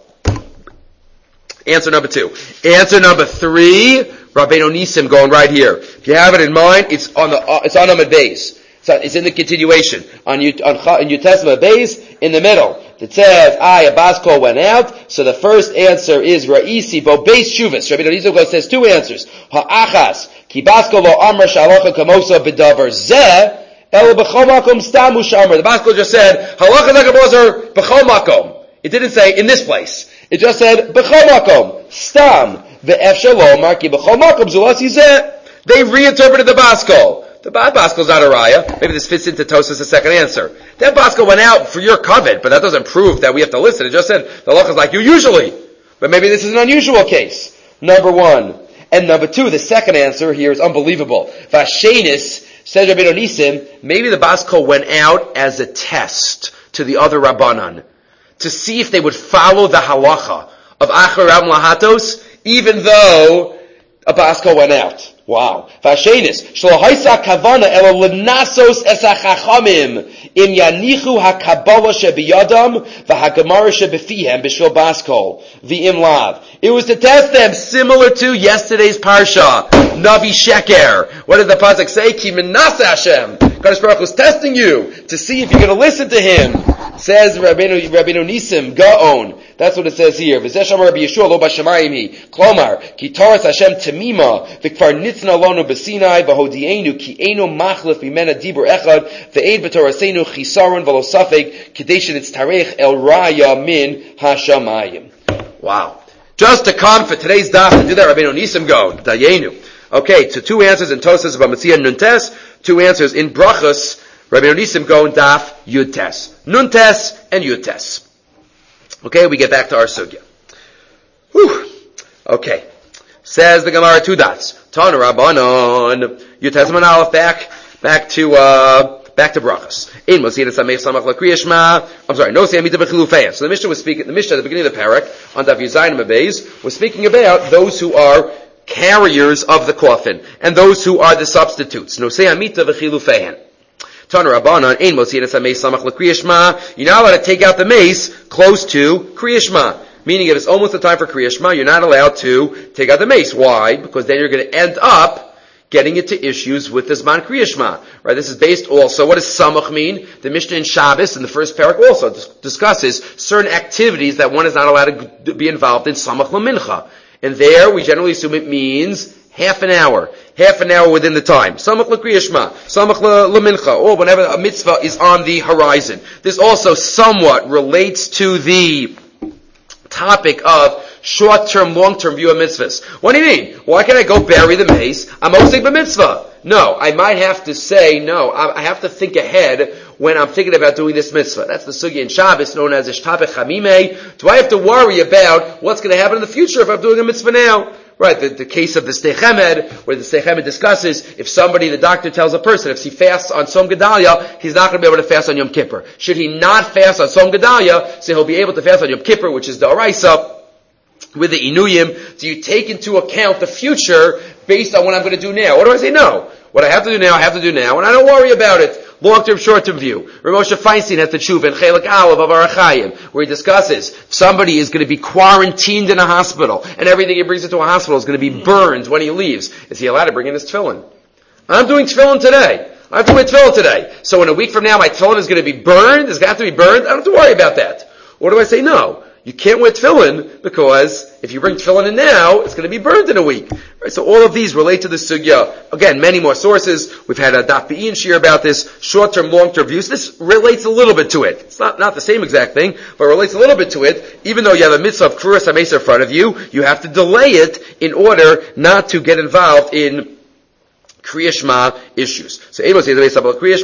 Answer number two. Answer number three, Rabbeinu Nisim going right here. If you have it in mind, it's on the, uh, it's on Amud Beis. So it's in the continuation. On Yud, on, in Yud Tesma Beis, in the middle. It says, I, a Baskol went out. So the first answer is Ra'isi, Bo Beis Shuvas. Rabbi Nizogol says two answers. Ha'achas, Ki Baskol lo Amar Shalocha Kamosa B'davar Zeh, El B'chol Makom Stam Ushamar. The Baskol just said, Halacha Zakabozer B'chol Makom. It didn't say in this place. It just said, B'chol Makom, Stam, Ve'ef Shalom, Ki B'chol Makom Zulasi Zeh. They reinterpreted the Baskol. The bad Baskol is not a raya. Maybe this fits into Tosfos' second answer. That Baskol went out for your covet, but that doesn't prove that we have to listen. It just said, the halacha is like you usually. But maybe this is an unusual case. Number one. And number two, the second answer here is unbelievable. Vashenis, Says Rabbeinu Nisim, maybe the Bas Kol went out as a test to the other Rabbanan to see if they would follow the halacha of Achar Ram Lahatos, even though a Bas Kol went out. Wow. Vashenis, shlo haisa kavana elo lenasos es hachachamim im yanichu hakabala shebiyadam v'hagemara shebefihem b'shul Bas Kol v'im lav. It was to test them, similar to yesterday's parsha, Navi Sheker. What did the pasuk say? Ki menasa Hashem. Kadosh Baruch Hu is testing you to see if you're going to listen to Him. Says Rabbeinu, Rabbeinu Nisim, Gaon. That's what it says here. V'zeh shamar Rabbi Yeshua lo b'shamayim hi. Klomar, ki taras Hashem temima, v'kvar nitzna lonu b'sinai, v'hodienu ki eno machlef mimena dibur echad, v'eid b'torasenu chisaron v'lo safek, kadeshin it's tarech el raya min hashamayim. Wow. Just to come for today's daf to do that, Rabbeinu Nisim Gaon, Dayenu. Okay, so two answers in Tosas about Matzia Nuntes, two answers in Brachos, Rabbeinu Nisim Gaon Daf Yud Tes. Nuntes and Yud Tes. Okay, we get back to our sugya. Whew. Okay. Says the Gemara, two dots. Tana Rabbanon. Yud Tes Man Aleph, back, back to, uh, back to Brachos. In Mosina Samech Samach Lakriya Shema. I'm sorry, no Samita Bechilufeya. So the Mishnah was speaking, the Mishnah at the beginning of the parak, on Daf Yuzayin Mabeis, was speaking about those who are carriers of the coffin, and those who are the substitutes. Nosei Amita V'chilufeihen. Tana Rabbanan, ein motzinas ha-meis samach l'Kriya Shema. You're not allowed to take out the mace close to Kriya Shema. Meaning if it's almost the time for Kriya Shema, you're not allowed to take out the mace. Why? Because then you're going to end up getting into issues with the Zman Kriya Shema. Right? This is based also, what does samach mean? The Mishnah in Shabbos, in the first parak, also dis- discusses certain activities that one is not allowed to be involved in samach l'mincha. And there, we generally assume it means half an hour. Half an hour within the time. Samach l'Kriya Shema, Samach l'Mincha, or whenever a mitzvah is on the horizon. This also somewhat relates to the topic of short-term, long-term view of mitzvahs. What do you mean? Why can't I go bury the mace? I'm osek b'mitzvah. No, I might have to say, no, I have to think ahead when I'm thinking about doing this mitzvah. That's the sugya in Shabbos, known as Ishtapech Hamimei. Do I have to worry about what's going to happen in the future if I'm doing a mitzvah now? Right, the, the case of the Sdei Chemed, where the Sdei Chemed discusses if somebody, the doctor tells a person, if he fasts on Tzom Gedalia, he's not going to be able to fast on Yom Kippur. Should he not fast on Tzom Gedalia, so he'll be able to fast on Yom Kippur, which is the Oraisa, with the Inuyim. Do you take into account the future based on what I'm going to do now? Or do I say no? What I have to do now, I have to do now, and I don't worry about it. Long-term, short-term view. Rav Moshe Feinstein has the tshuva in Chelik Aleph of Orach Chaim, where he discusses if somebody is going to be quarantined in a hospital, and everything he brings into a hospital is going to be burned when he leaves. Is he allowed to bring in his tefillin? I'm doing tefillin today. I have to wear tefillin today. So in a week from now, my tefillin is going to be burned. It's going to have to be burned. I don't have to worry about that. Or do I say no? You can't wear tefillin because if you bring tefillin in now, it's going to be burned in a week. Right? So all of these relate to the sugya. Again, many more sources. We've had a Daf Be'in shir about this. Short-term, long-term views. This relates a little bit to it. It's not, not the same exact thing, but it relates a little bit to it. Even though you have a mitzvah of Kruas HaMeis in front of you, you have to delay it in order not to get involved in Kriya Shema issues. So Amos says Kriya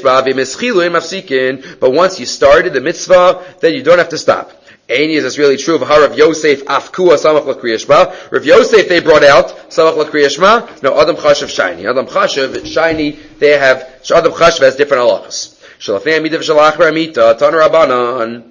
Shema, but once you started the mitzvah, then you don't have to stop. Aini, is this really true of Harav Yosef Afkua Samach LaKriya Shema? Rav Yosef they brought out Samach LaKriya Shema. No, Adam Chashav Shiny. Adam Chashav Shiny, they have, Adam Chashav has different halachas. Shalafnei Amita V'Shalach Ramita Tana Rabbanan.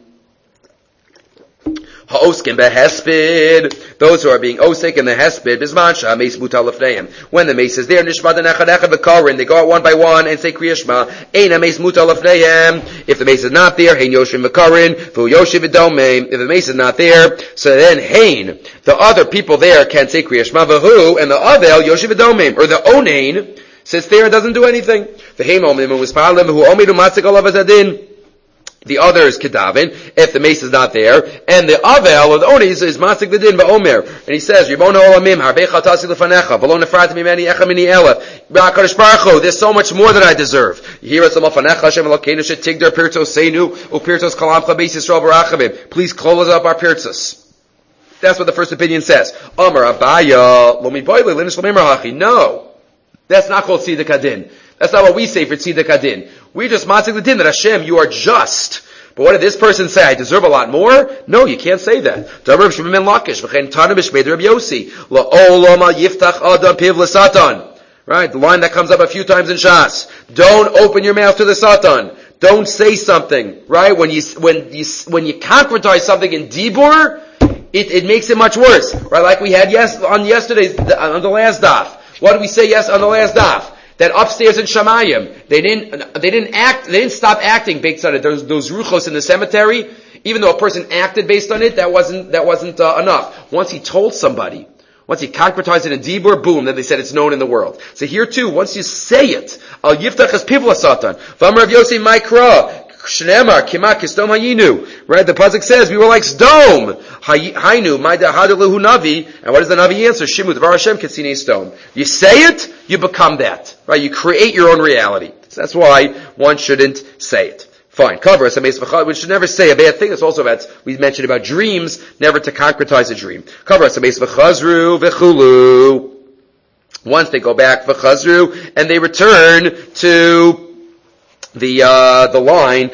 Ha'oskin behespid, those who are being osik in the hespid, bisman shah meis mutal lefneim. When the mace is there, nishma denechad echad v'karin, they go out one by one and say kriya shema. Ein meis mutal lefneim. If the mace is not there, hein yoshim v'karin, v'hu yoshim v'domeim. If the mace is not there, so then hein, the other people there can say kriya shema v'hu, and the other yoshim v'domeim, or the onein sits there and doesn't do anything. V'heim omim u'mispalim v'hu omidu matzik olav azadin. The other is kedavin, if the mace is not there, and the avel, or the onis, is masik the din va'omer. And he says, Ribona olamim, harbei chatasi lefanecha, v'lo nefrat mimeni echa mini elef, b'akadosh baruch hu, there's so much more than I deserve. You hear us, Amafanecha, Hashem Elokeinu, shetigdar pirtos seinu, upirtos kalamcha beis Yisrael barachavim. Please close up our pirtos. That's what the first opinion says. Amar Abaya, lo miboyle, linish l'mimra hachi. No. That's not called tziduk hadin. That's not what we say for tziduk hadin. We just matzik the din that Hashem, you are just. But what did this person say? I deserve a lot more? No, you can't say that. Dabar Shimon ben Lakish, v'chein tana b'shmei Rabbi Yossi, la'olama yiftach adam piv l'satan. Right? The line that comes up a few times in Shas. Don't open your mouth to the Satan. Don't say something, right? When you, when you, when you concretize something in Dibur, it, it makes it much worse, right? Like we had yes, on yesterday's, on the last daf. What did we say yes on the last daf? That upstairs in Shamayim, they didn't, they didn't act, they didn't stop acting based on it. Those, those ruchos in the cemetery, even though a person acted based on it, that wasn't, that wasn't uh, enough. Once he told somebody, once he concretized it in Dibur, boom, then they said it's known in the world. So here too, once you say it, al yiftach es pivu satan, v'amar Rav Yossi Maikra, Shneimar, Kima, Kistom Hayinu. Right? The pasuk says, we were like stone. Haynu, Maida Hadalahu Navi. And what does the Navi answer? Shimu, Dvar Hashem, Katsine stone. You say it, you become that. Right? You create your own reality. So that's why one shouldn't say it. Fine. Cover us. We should never say a bad thing. It's also about, we mentioned about dreams, never to concretize a dream. Cover us. V'chazru v'chulu. Once they go back, v'chazru, and they return to the uh the line,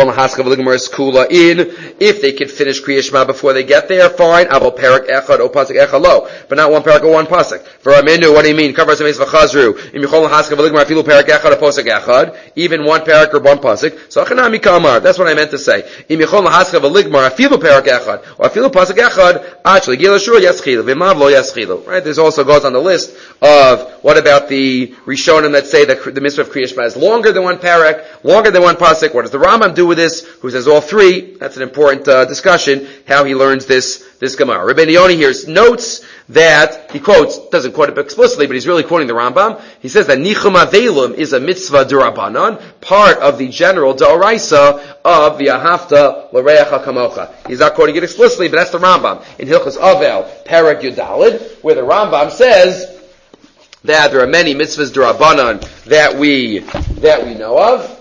if they can finish Kriya Shema before they get there, fine. Aval parak echad o pasuk echad lo, but not one parak or one pasuk. For Aminu, what do you mean? Cover some v'chazru. Im yichol haskav v'ligmar afilu parak echad o pasuk echad, even one parak or one pasuk. So achanami kamar. That's what I meant to say. Im yichol haskav v'ligmar afilu parak echad or afilu pasuk echad. Actually, gila shur yaschilu v'mav lo yaschilu. Right? This also goes on the list of what about the Rishonim that say that the mitzvah of Kriya Shema is longer than one parak. Longer than one pasuk. What does the Rambam do with this? Who says all three? That's an important uh, discussion. How he learns this this Gemara. Rabbeinu Yoni here notes that he quotes, doesn't quote it explicitly, but he's really quoting the Rambam. He says that Nichum Avelum is a mitzvah d'Rabbanan, part of the general d'Oraisa of the Ahavta l'Reacha Kamocha. He's not quoting it explicitly, but that's the Rambam in Hilchos Avel Perek Yudalid, where the Rambam says that there are many mitzvahs d'Rabbanan that we that we know of.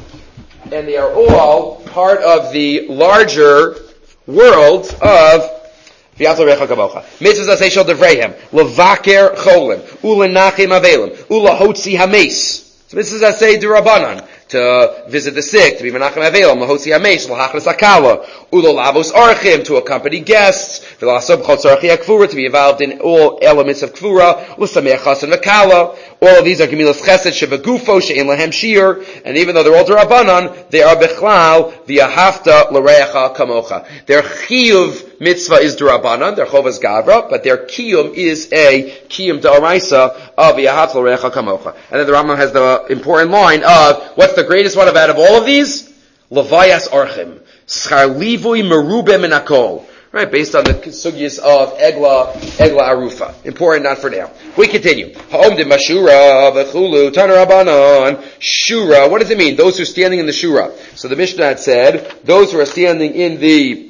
And they are all part of the larger world of V'yatol Recha Kamocha. Mitzvahs asay shel devreihem, levaker cholim, ulenachim avelim, ulahotzi hames. So mitzvahs asay d'Rabbanan, to visit the sick, to be menachem avelim, lahotzi hames, lahachnas akala, ulolavos archim, to accompany guests, v'lasob chotzarchi akfura, to be involved in all elements of kfura, l'samech chasen v'kala. All of these are gemilas chesed shevagufo she'en lahem shir, and even though they're all d'Rabbanan, they are bechlal v'yahavta l'reacha kamocha. Their chiyuv mitzvah is d'Rabbanan, their chovas gavra, but their kiyum is a kiyum d'oraisa of v'yahavta l'reacha kamocha. And then the Rambam has the important line of, what's the greatest one of out of all of these? Levayas archim. Schar livui merube minakol. Right, based on the sugyas of Egla, Egla Arufa. Important, not for now. We continue. Ha'om de mashura v'chulu taner abanon shura. What does it mean? Those who are standing in the shura. So the Mishnah had said, those who are standing in the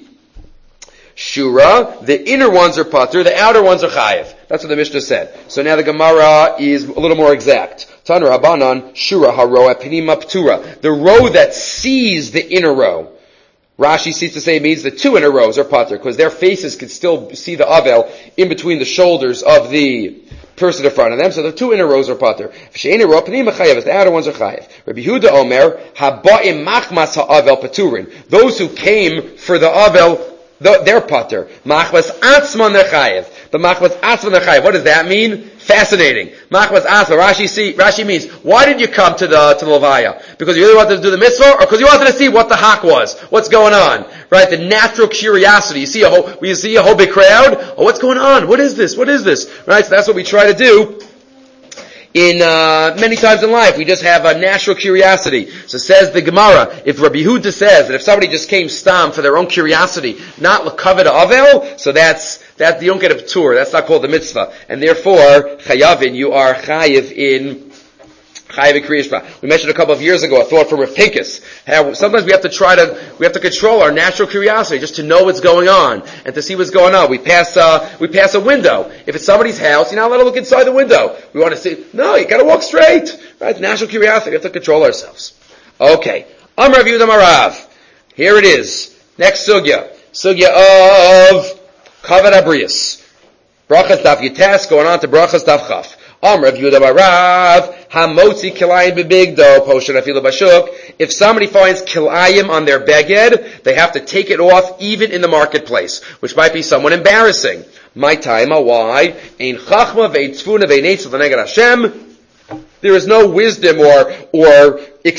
shura, the inner ones are patur, the outer ones are chayiv. That's what the Mishnah said. So now the Gemara is a little more exact. Taner abanon shura haroa pinima ptura. The row that sees the inner row. Rashi seems to say it means the two inner rows are pater, because their faces can still see the avel in between the shoulders of the person in front of them, so the two inner rows are pater. The outer ones are chayiv. Rabbi Yehuda Omer, haba'im machmas ha'avel paturin. Those who came for the avel, they're pater. Machmas atzman they're chayiv. The machmas atzman they're chayiv. What does that mean? Fascinating. Machmas atzman. Rashi see, Rashi means, why did you come to the, to the Levaya? Because you really wanted to do the mitzvah, or because you wanted to see what the hak was? What's going on? Right? The natural curiosity. You see a whole, you see a whole big crowd? Oh, what's going on? What is this? What is this? Right? So that's what we try to do. In, uh, many times in life, we just have a natural curiosity. So says the Gemara, if Rabbi Yehuda says that if somebody just came stam for their own curiosity, not l'kavod avel, so that's, that, you don't get a tour. That's not called the mitzvah. And therefore, chayavin, you are chayiv in, chayiv in Kriya Shema. We mentioned a couple of years ago a thought from Rav Pinkus. How sometimes we have to try to, we have to control our natural curiosity just to know what's going on and to see what's going on. We pass, uh, we pass a window. If it's somebody's house, you're not allowed to look inside the window. We want to see, no, you gotta walk straight. Right? Natural curiosity. We have to control ourselves. Okay. Amar Rav Yehuda Marav. Here it is. Next sugya. Sugya of Kavod Abrius. Brachas Daf Yites, going on to Brachas Daf Chaf. Amar Rav Yehuda Marav, Hamotzi Kilayim Bebigdo, Poshen Afilu Bashuk. If somebody finds Kilayim on their beged, they have to take it off even in the marketplace, which might be somewhat embarrassing. My time, why? Ein Chachma ve'Tzfuna ve'Neitzel v'Neged Hashem. There is no wisdom or, or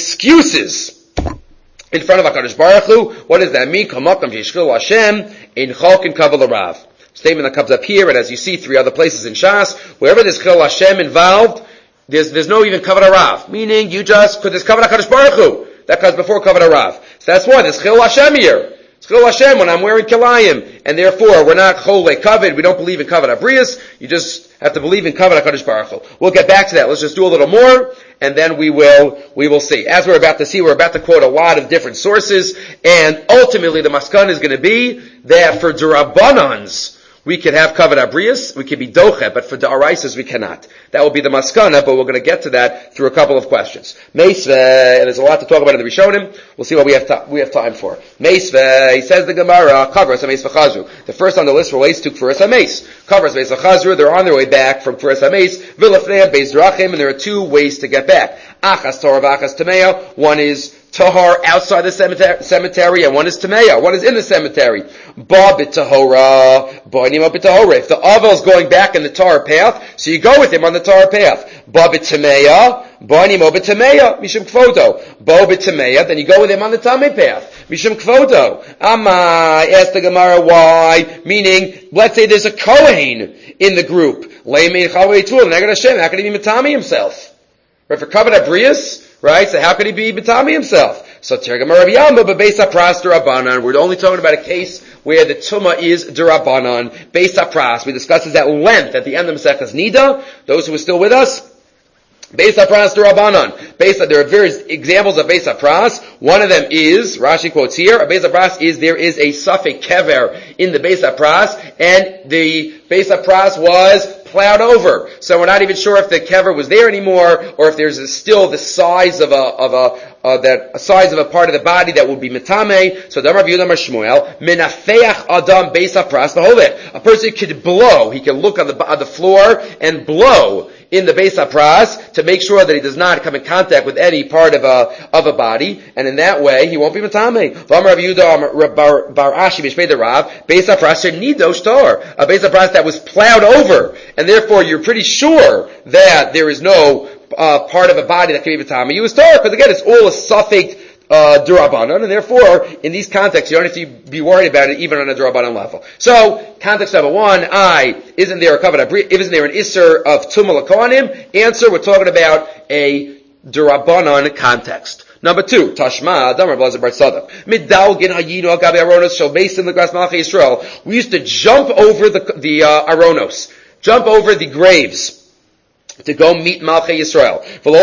excuses in front of HaKadosh Baruch Hu. What does that mean? Kamakam Yishchil Hashem in Chalk and Kaval Rav. Statement that comes up here, and as you see, three other places in Shas, wherever there's Chil Hashem involved, there's, there's no even Kaval Rav. Meaning, you just, because there's Kaval HaKadosh Baruch Hu. That comes before Kaval Rav. So that's why there's Chil Hashem here. It's Chil Hashem when I'm wearing Kilayim. And therefore, we're not Chol Kavod. We don't believe in Kavod Abrius. You just have to believe in Kavod HaKadosh Baruch Hu. We'll get back to that. Let's just do a little more, and then we will, we will see. As we're about to see, we're about to quote a lot of different sources, and ultimately the maskan is going to be that for D'Rabbanans, we could have Kavod Abrius, we could be Doche, but for D'Oraisas we cannot. That will be the maskana, but we're going to get to that through a couple of questions. Meisve, and there's a lot to talk about in the Rishonim. We'll see what we have ta- we have time for. Meisve, he says the Gemara, covers Hameis v'chazru. The first on the list relates to Kfuras Hameis. Covers Hameis v'chazru, they're on their way back from Kfuras Hameis, V'lefneim Beis Drachim, and there are two ways to get back. Achas Torah v'achas Tamea, one is Tahar outside the cemetery, cemetery, and one is Tameya, one is in the cemetery. Ba b'tahora, ba nima b'tahora. If the Avel is going back in the Tahar path, so you go with him on the Tahar path. Ba b'tameya, ba nima b'tameya, mishum kvodo. Ba b'tameya, then you go with him on the Tamei path. Mishum kvodo. Amai, ask the Gemara why, meaning, let's say there's a Kohen in the group. Leimein chavei tul, neged Hashem, how can he be Matami himself? Right, for Kavod Abrius, right? So how could he be Batami himself? So Tergam Rabbi Yamba, but Beis HaPras D'Rabbanan. We're only talking about a case where the Tumah is D'Rabbanan. Beis HaPras. We discussed this at length at the end of Maseches Nida. Those who are still with us. Beis HaPras D'Rabbanan. Beis, there are various examples of Beis HaPras. One of them is, Rashi quotes here, a Beis HaPras is, there is a Safek Kever in the Beis HaPras, and the Beis HaPras was plowed over. So we're not even sure if the kever was there anymore, or if there's a, still the size of a, of a, uh, that, a size of a part of the body that would be metame. So Damar Yehuda Mar Shmuel, menafeach adam beis hapras v'holech. A person could blow, he can look on the, on the floor and blow in the Beis HaPras to make sure that he does not come in contact with any part of a of a body, and in that way he won't be matame. V'amar Rav Yehuda Bar Bar Ashi B'Shmei the Rav Beis HaPras nidos tar, a Beis HaPras that was plowed over, and therefore you're pretty sure that there is no uh, part of a body that can be matame. You was tar, because again it's all a suffix Uh, D'Rabbanan, and therefore, in these contexts, you don't have to be worried about it even on a D'Rabbanan level. So, context number one, I, isn't there a Kavod Abrius, isn't there an Isser of Tumah L'Kohanim? Answer, we're talking about a D'Rabbanan context. Number two, Tashma, Damar Blazer Bar Tzadok. Midalgin Hayinu Agabi Aronos Shal Beis in the Gras Malchei Yisrael. We used to jump over the, the, uh, Aronos. Jump over the graves to go meet Malchei Yisrael.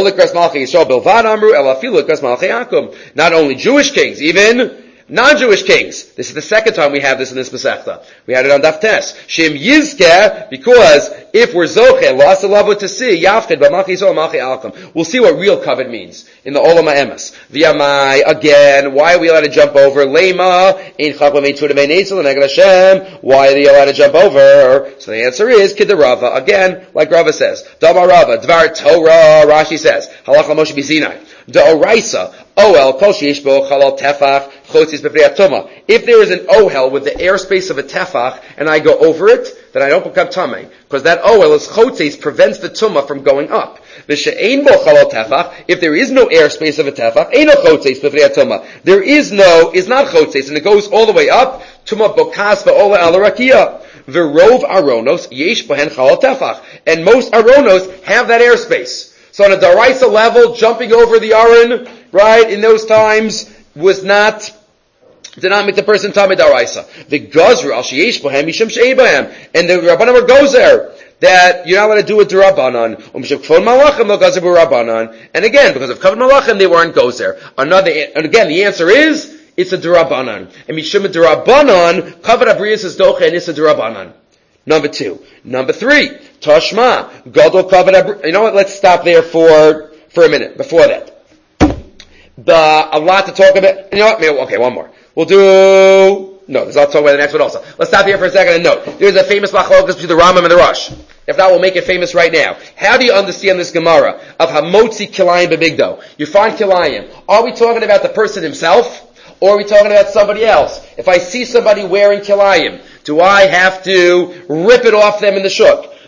Not only Jewish kings, even non-Jewish kings. This is the second time we have this in this Masechta. We had it on Daf Tes. Shem Yizkeh, because if we're Zoche, lost the love to see, Yafched, but Malchei Yisrael, Malchei Alkom. We'll see what real kavod means in the Olam HaEmes. V'yamai, again, why are we allowed to jump over? Lema, in Chaklam Ein Tuda Bein Eitzel, Neged Hashem. Why are they allowed to jump over? So the answer is, Kid Rava. Again, like Rava says. Damar Rava, Dvar Torah, Rashi says. Halacha Moshe B'Sinai. Da'oraisa, Oel, Kol Sheish Bo, Chalal Tefach, Chotzis B'Vrei Tuma. If there is an Ohel with the airspace of a Tefach, and I go over it, then I don't become Tamei. Because that Ohel is Chotzis, prevents the Tumah from going up. V'she'ein Bo Chalal Tefach, if there is no airspace of a Tefach, Eino Chotzis B'Vrei Tuma. There is no, is not Chotzis, and it goes all the way up, Tumah Bokas V'Ola Al Rakia. V'rov Aronos, Yesh Bohen Chalal Tefach. And most Aronos have that airspace. So on a Daraisa level, jumping over the Aron, right, in those times, was not, did not make the person Tamei Daraisa. The Gazru, Al Sheyesh Bohem, Mishum She'ei Bohem. And the Rabbanan goes there, that you're not allowed to do a D'Rabbanan. Um Mishum Kavod Malachim, Lo Gazer B'Rabbanan. And again, because of Kavod Malachim, they weren't goes there. Another, and again, the answer is, it's a D'Rabbanan. And Mishum D'Rabbanan, Kavod Abrius is Doche, and it's a D'Rabbanan. Number two. Number three, Tashma, Gadol Kavod Abrius. You know what, let's stop there for, for a minute, before that. The, a lot to talk about, you know what, maybe, okay, one more. We'll do, no, there's a lot to talk about the next one also. Let's stop here for a second and note. There's a famous machlokas between the Rambam and the Rosh. If not, we'll make it famous right now. How do you understand this Gemara of Hamotzi Kilayim B'Migdo? You find Kilayim. Are we talking about the person himself? Or are we talking about somebody else? If I see somebody wearing Kilayim, do I have to rip it off them in the shuk?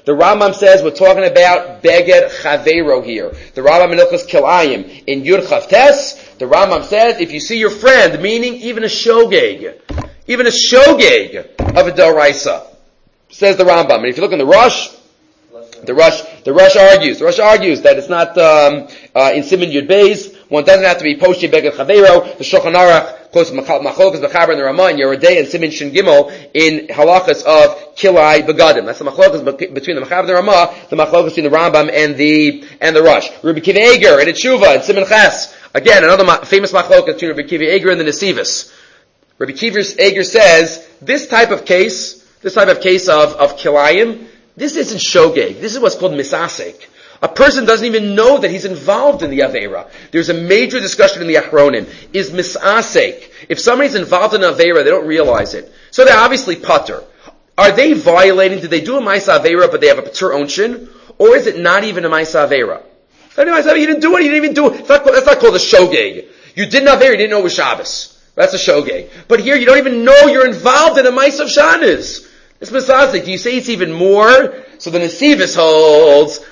The Rambam says we're talking about Beged Chaveiro here. The Rambam in Ilchos Kilayim in Yud Chavtes, the Rambam says if you see your friend, meaning even a shogeg, even a shogeg of a Doraisa, says the Rambam. And if you look in the Rosh, the Rosh, the Rosh argues, the Rosh argues that it's not um, uh, in Siman Yud Beis. One doesn't have to be Poshe Beged Chaveiro. The Shulchan Aruch quotes Machlokas B'Chaber and the Ramah in Yerodei and Siman Shin Gimel in halachas of Kilai Begadim. That's the Machlokas between the Machaber and the Ramah, the Machlokas between the Rambam and the and the Rosh. Rabbi Kiva Eger in Tshuva and Siman Ches. Again, another ma- famous Machlokas between Rabbi Kiva Eger and the Nesivos. Rabbi Kiva Eger says this type of case, this type of case of of Kilayim, this isn't shogeg. This is what's called misasek. A person doesn't even know that he's involved in the Aveira. There's a major discussion in the Achronim. Is misasek. If somebody's involved in Aveira, they don't realize it. So they're obviously putter. Are they violating, did they do a Maisa Aveira, but they have a Patur Onshin? Or is it not even a Maisa Aveira? You didn't do it, you didn't even do it. That's not, that's not called a shogeg. You did an Aveira, you didn't know it was Shabbos. That's a shogeg. But here, you don't even know you're involved in a Maisa of Shabbos. It's misasek. Do you say it's even more? So the Nesivos holds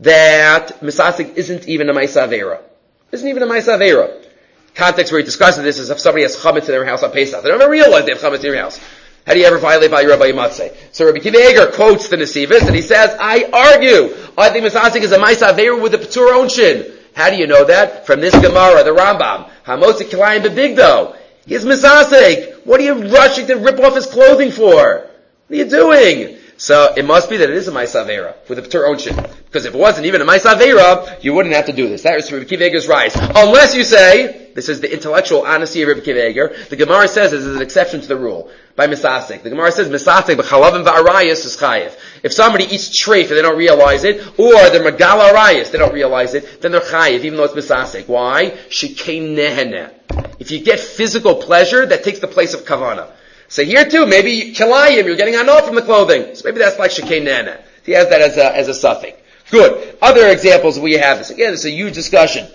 that misasek isn't even a Maisa Aveira. Isn't even a Maisa Aveira. Context where he discusses this is if somebody has chametz in their house on Pesach. They don't ever realize they have chametz in their house. How do you ever violate by Rabbi Yimatzeh? So Rabbi Kiva Eger quotes the Nesivos and he says, I argue, I think misasek is a Maisa Aveira with a Patur Onshin. How do you know that? From this Gemara, the Rambam. Hamotzi Kilayim Bebigdo. He's misasek. What are you rushing to rip off his clothing for? What are you doing? So it must be that it is a Maisa Aveira with a Patur Onshin. Because if it wasn't even a Maisa Aveira, you wouldn't have to do this. That is Rabbi Kiva Eger's rise. Unless you say, this is the intellectual honesty of Rabbi Kiva Eger, the Gemara says this is an exception to the rule by Misasek. The Gemara says Misasek b'chalav and v'arayis is chayiv. If somebody eats treif and they don't realize it, or they're megala arayis, they don't realize it, then they're chayiv, even though it's Misasek. Why? Shekei nehene. If you get physical pleasure, that takes the place of kavana. So here too, maybe kilayim, you're getting anah from the clothing. So maybe that's like shekei nehene. He has that as a, as a suffix. Good. Other examples we have this. Again, it's a huge discussion.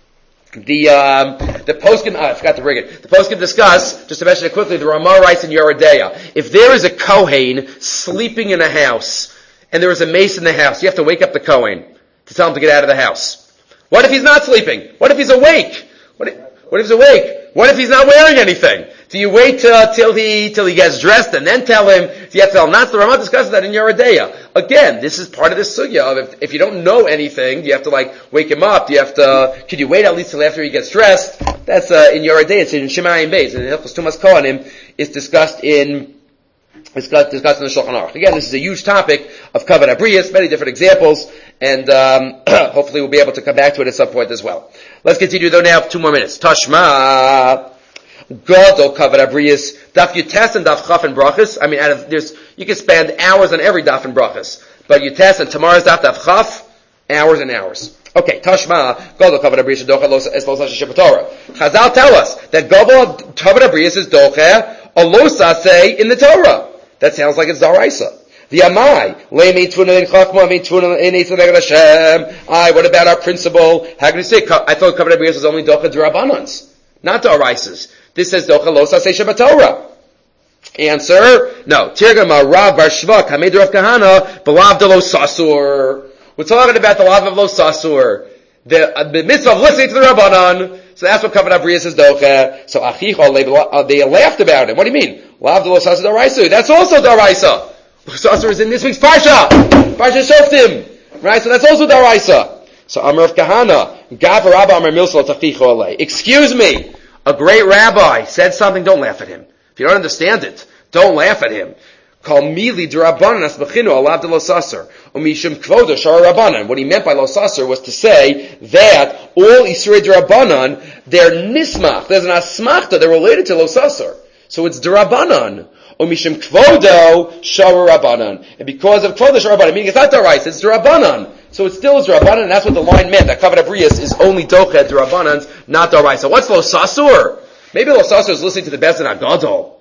The, um, the poskim, oh, I forgot to bring it. The poskim discuss, just to mention it quickly, the Ramah writes in Yerodea, if there is a Kohen sleeping in a house, and there is a mace in the house, you have to wake up the Kohen to tell him to get out of the house. What if he's not sleeping? What if he's awake? What if, what if he's awake? What if he's not wearing anything? Do you wait uh, till he till he gets dressed and then tell him? Do you have to tell him not? The Ramah discusses that in Yerodea. Again, this is part of the sugya of if, if you don't know anything, do you have to like wake him up? Do you have to? Uh, could you wait at least till after he gets dressed? That's uh, in Yerodea. It's in Shemayim Beis and in Hilchos Tumas Kohanim. It's discussed in it's discussed in the Shulchan Aruch. Again, this is a huge topic of Kavod Abriyos, many different examples, and um, hopefully we'll be able to come back to it at some point as well. Let's continue though now. Two more minutes. Tashma. Gadol Kavod Abriyos, Daf Yutes and Daf Chaf and Brachas. I mean, out of there's you can spend hours on every Daf and Brachas, but Yutes and tomorrow's Daf Daf Chaf, hours and hours. Okay, Tashma Gadol Kavod Abriyos Docha Los Eslos Hashem Chazal tell us that Gadol Kavod Abriyos is Docha Alosa say in the Torah. That sounds like it's Daraisa. The Amai Leimi Tvuna in Chachma Mi Tvuna in Eitzon Eged Hashem. I. What about our principle? How can you say? I thought Kavod Abriyos was only Docha D'Rabbanans, not Daraisas. This says Docha Lo Sasei Shabbat Torah. Answer: no. Tirgama Rav Bar Shva Kamed Rav Kahana Belav de Lo Sasur. We're talking about the Lav of Lo Sasur, the, uh, the mitzvah of listening to the Rabbanan. So that's what Kavod Abriyos is Docha. So Achicha they laughed about it. What do you mean? Lav de Lo Sasur Daraisa. That's also Daraisa. Sasur is in this week's Parsha. Parsha Shoftim. Right? So that's also Daraisa. So Amar Rav Kahana Gav Rabba Amar Milsal Tachicha Alei. Excuse me. A great rabbi said something, don't laugh at him. If you don't understand it, don't laugh at him. Call mili d'Rabbanan as bechinu alav de lo saser. Umishum kvoda shar Rabbanan. What he meant by lo saser was to say that all Yisrei d'Rabbanan, they're nismach. There's an asmachta, they're related to lo saser. So it's d'Rabbanan. Umishum kvodo shar Rabbanan. And because of kvoda shar Rabbanan, meaning it's not d'Oraisa, it's d'Rabbanan. So it still is D'Rabbanan, and that's what the line meant. That Kavod Abriyos is only Docha D'Rabbanans, not D'Oraisa. What's Lo Sasur? Maybe Lo Sasur is listening to the Bezdin Agadol.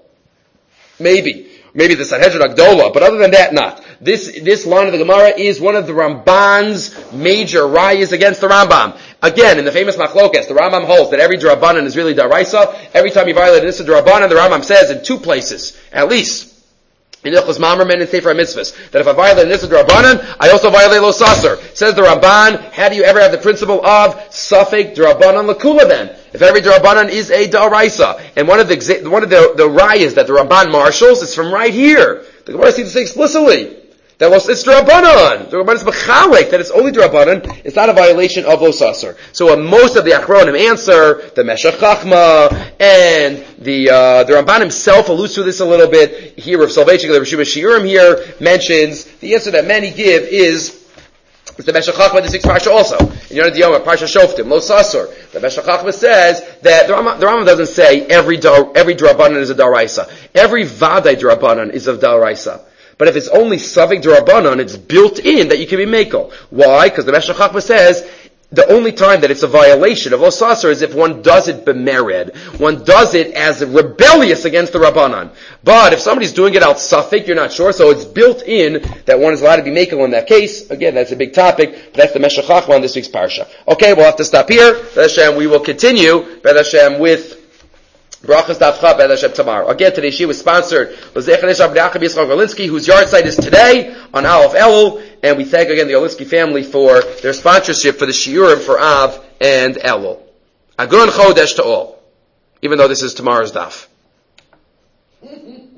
Maybe. Maybe the Sanhedrin Agdola. But other than that, not. This, this line of the Gemara is one of the Ramban's major rayas against the Rambam. Again, in the famous Machlokas, the Rambam holds that every D'Rabbanan is really D'Oraisa. Every time you violate this D'Rabbanan, the Rambam says in two places, at least, in Ilchos Mamerman and Sefer HaMitzvahs, that if I violate this D'Rabbanan, I also violate Lo Sasser. Says the Ramban, how do you ever have the principle of Safek D'Rabbanan L'Kula then? If every D'Rabbanan is a D'Oraisa. And one of the, one of the, the rayas that the Ramban marshals is from right here. The Gemara seems to say explicitly that was, it's D'Rabbanan. The Ramban is Mechalek, that it's only D'Rabbanan. It's not a violation of Lo Sasser. So uh, most of the Achronim answer, the Meshech Chachma, and the, uh, the Ramban himself alludes to this a little bit. Here, Rav Soloveitchik, the Rishima Shiurim here mentions, the answer that many give is, it's the Meshech Chachma, the sixth parsha also. In Yonah Diyoma, Parsha Shoftim, Lo Sasser. The Meshech Chachma says that the Rambam, the Rambam doesn't say every dar, every D'Rabbanan is a Daraisa. Every Vadai D'Rabbanan is of Daraisa. But if it's only Savik D'Rabbanan, it's built in that you can be Mekel. Why? Because the Meshech Chachma says the only time that it's a violation of Lo Sasser is if one does it b'mered. One does it as rebellious against the Rabbanan. But if somebody's doing it out Safik, you're not sure, so it's built in that one is allowed to be Mekel in that case. Again, that's a big topic, but that's the Meshech Chachma on this week's Parsha. Okay, we'll have to stop here. B'ez Hashem, we will continue, B'ez Hashem, with Brachas Daf Chav B'ez Hashem tomorrow. Again, today's Shir was sponsored by Yitzchak Orlinsky, whose yard site is today on Aleph Elul, and we thank again the Orlinsky family for their sponsorship for the Shiurim for Av and Elul. Agun Chodesh to all, even though this is tomorrow's Daf.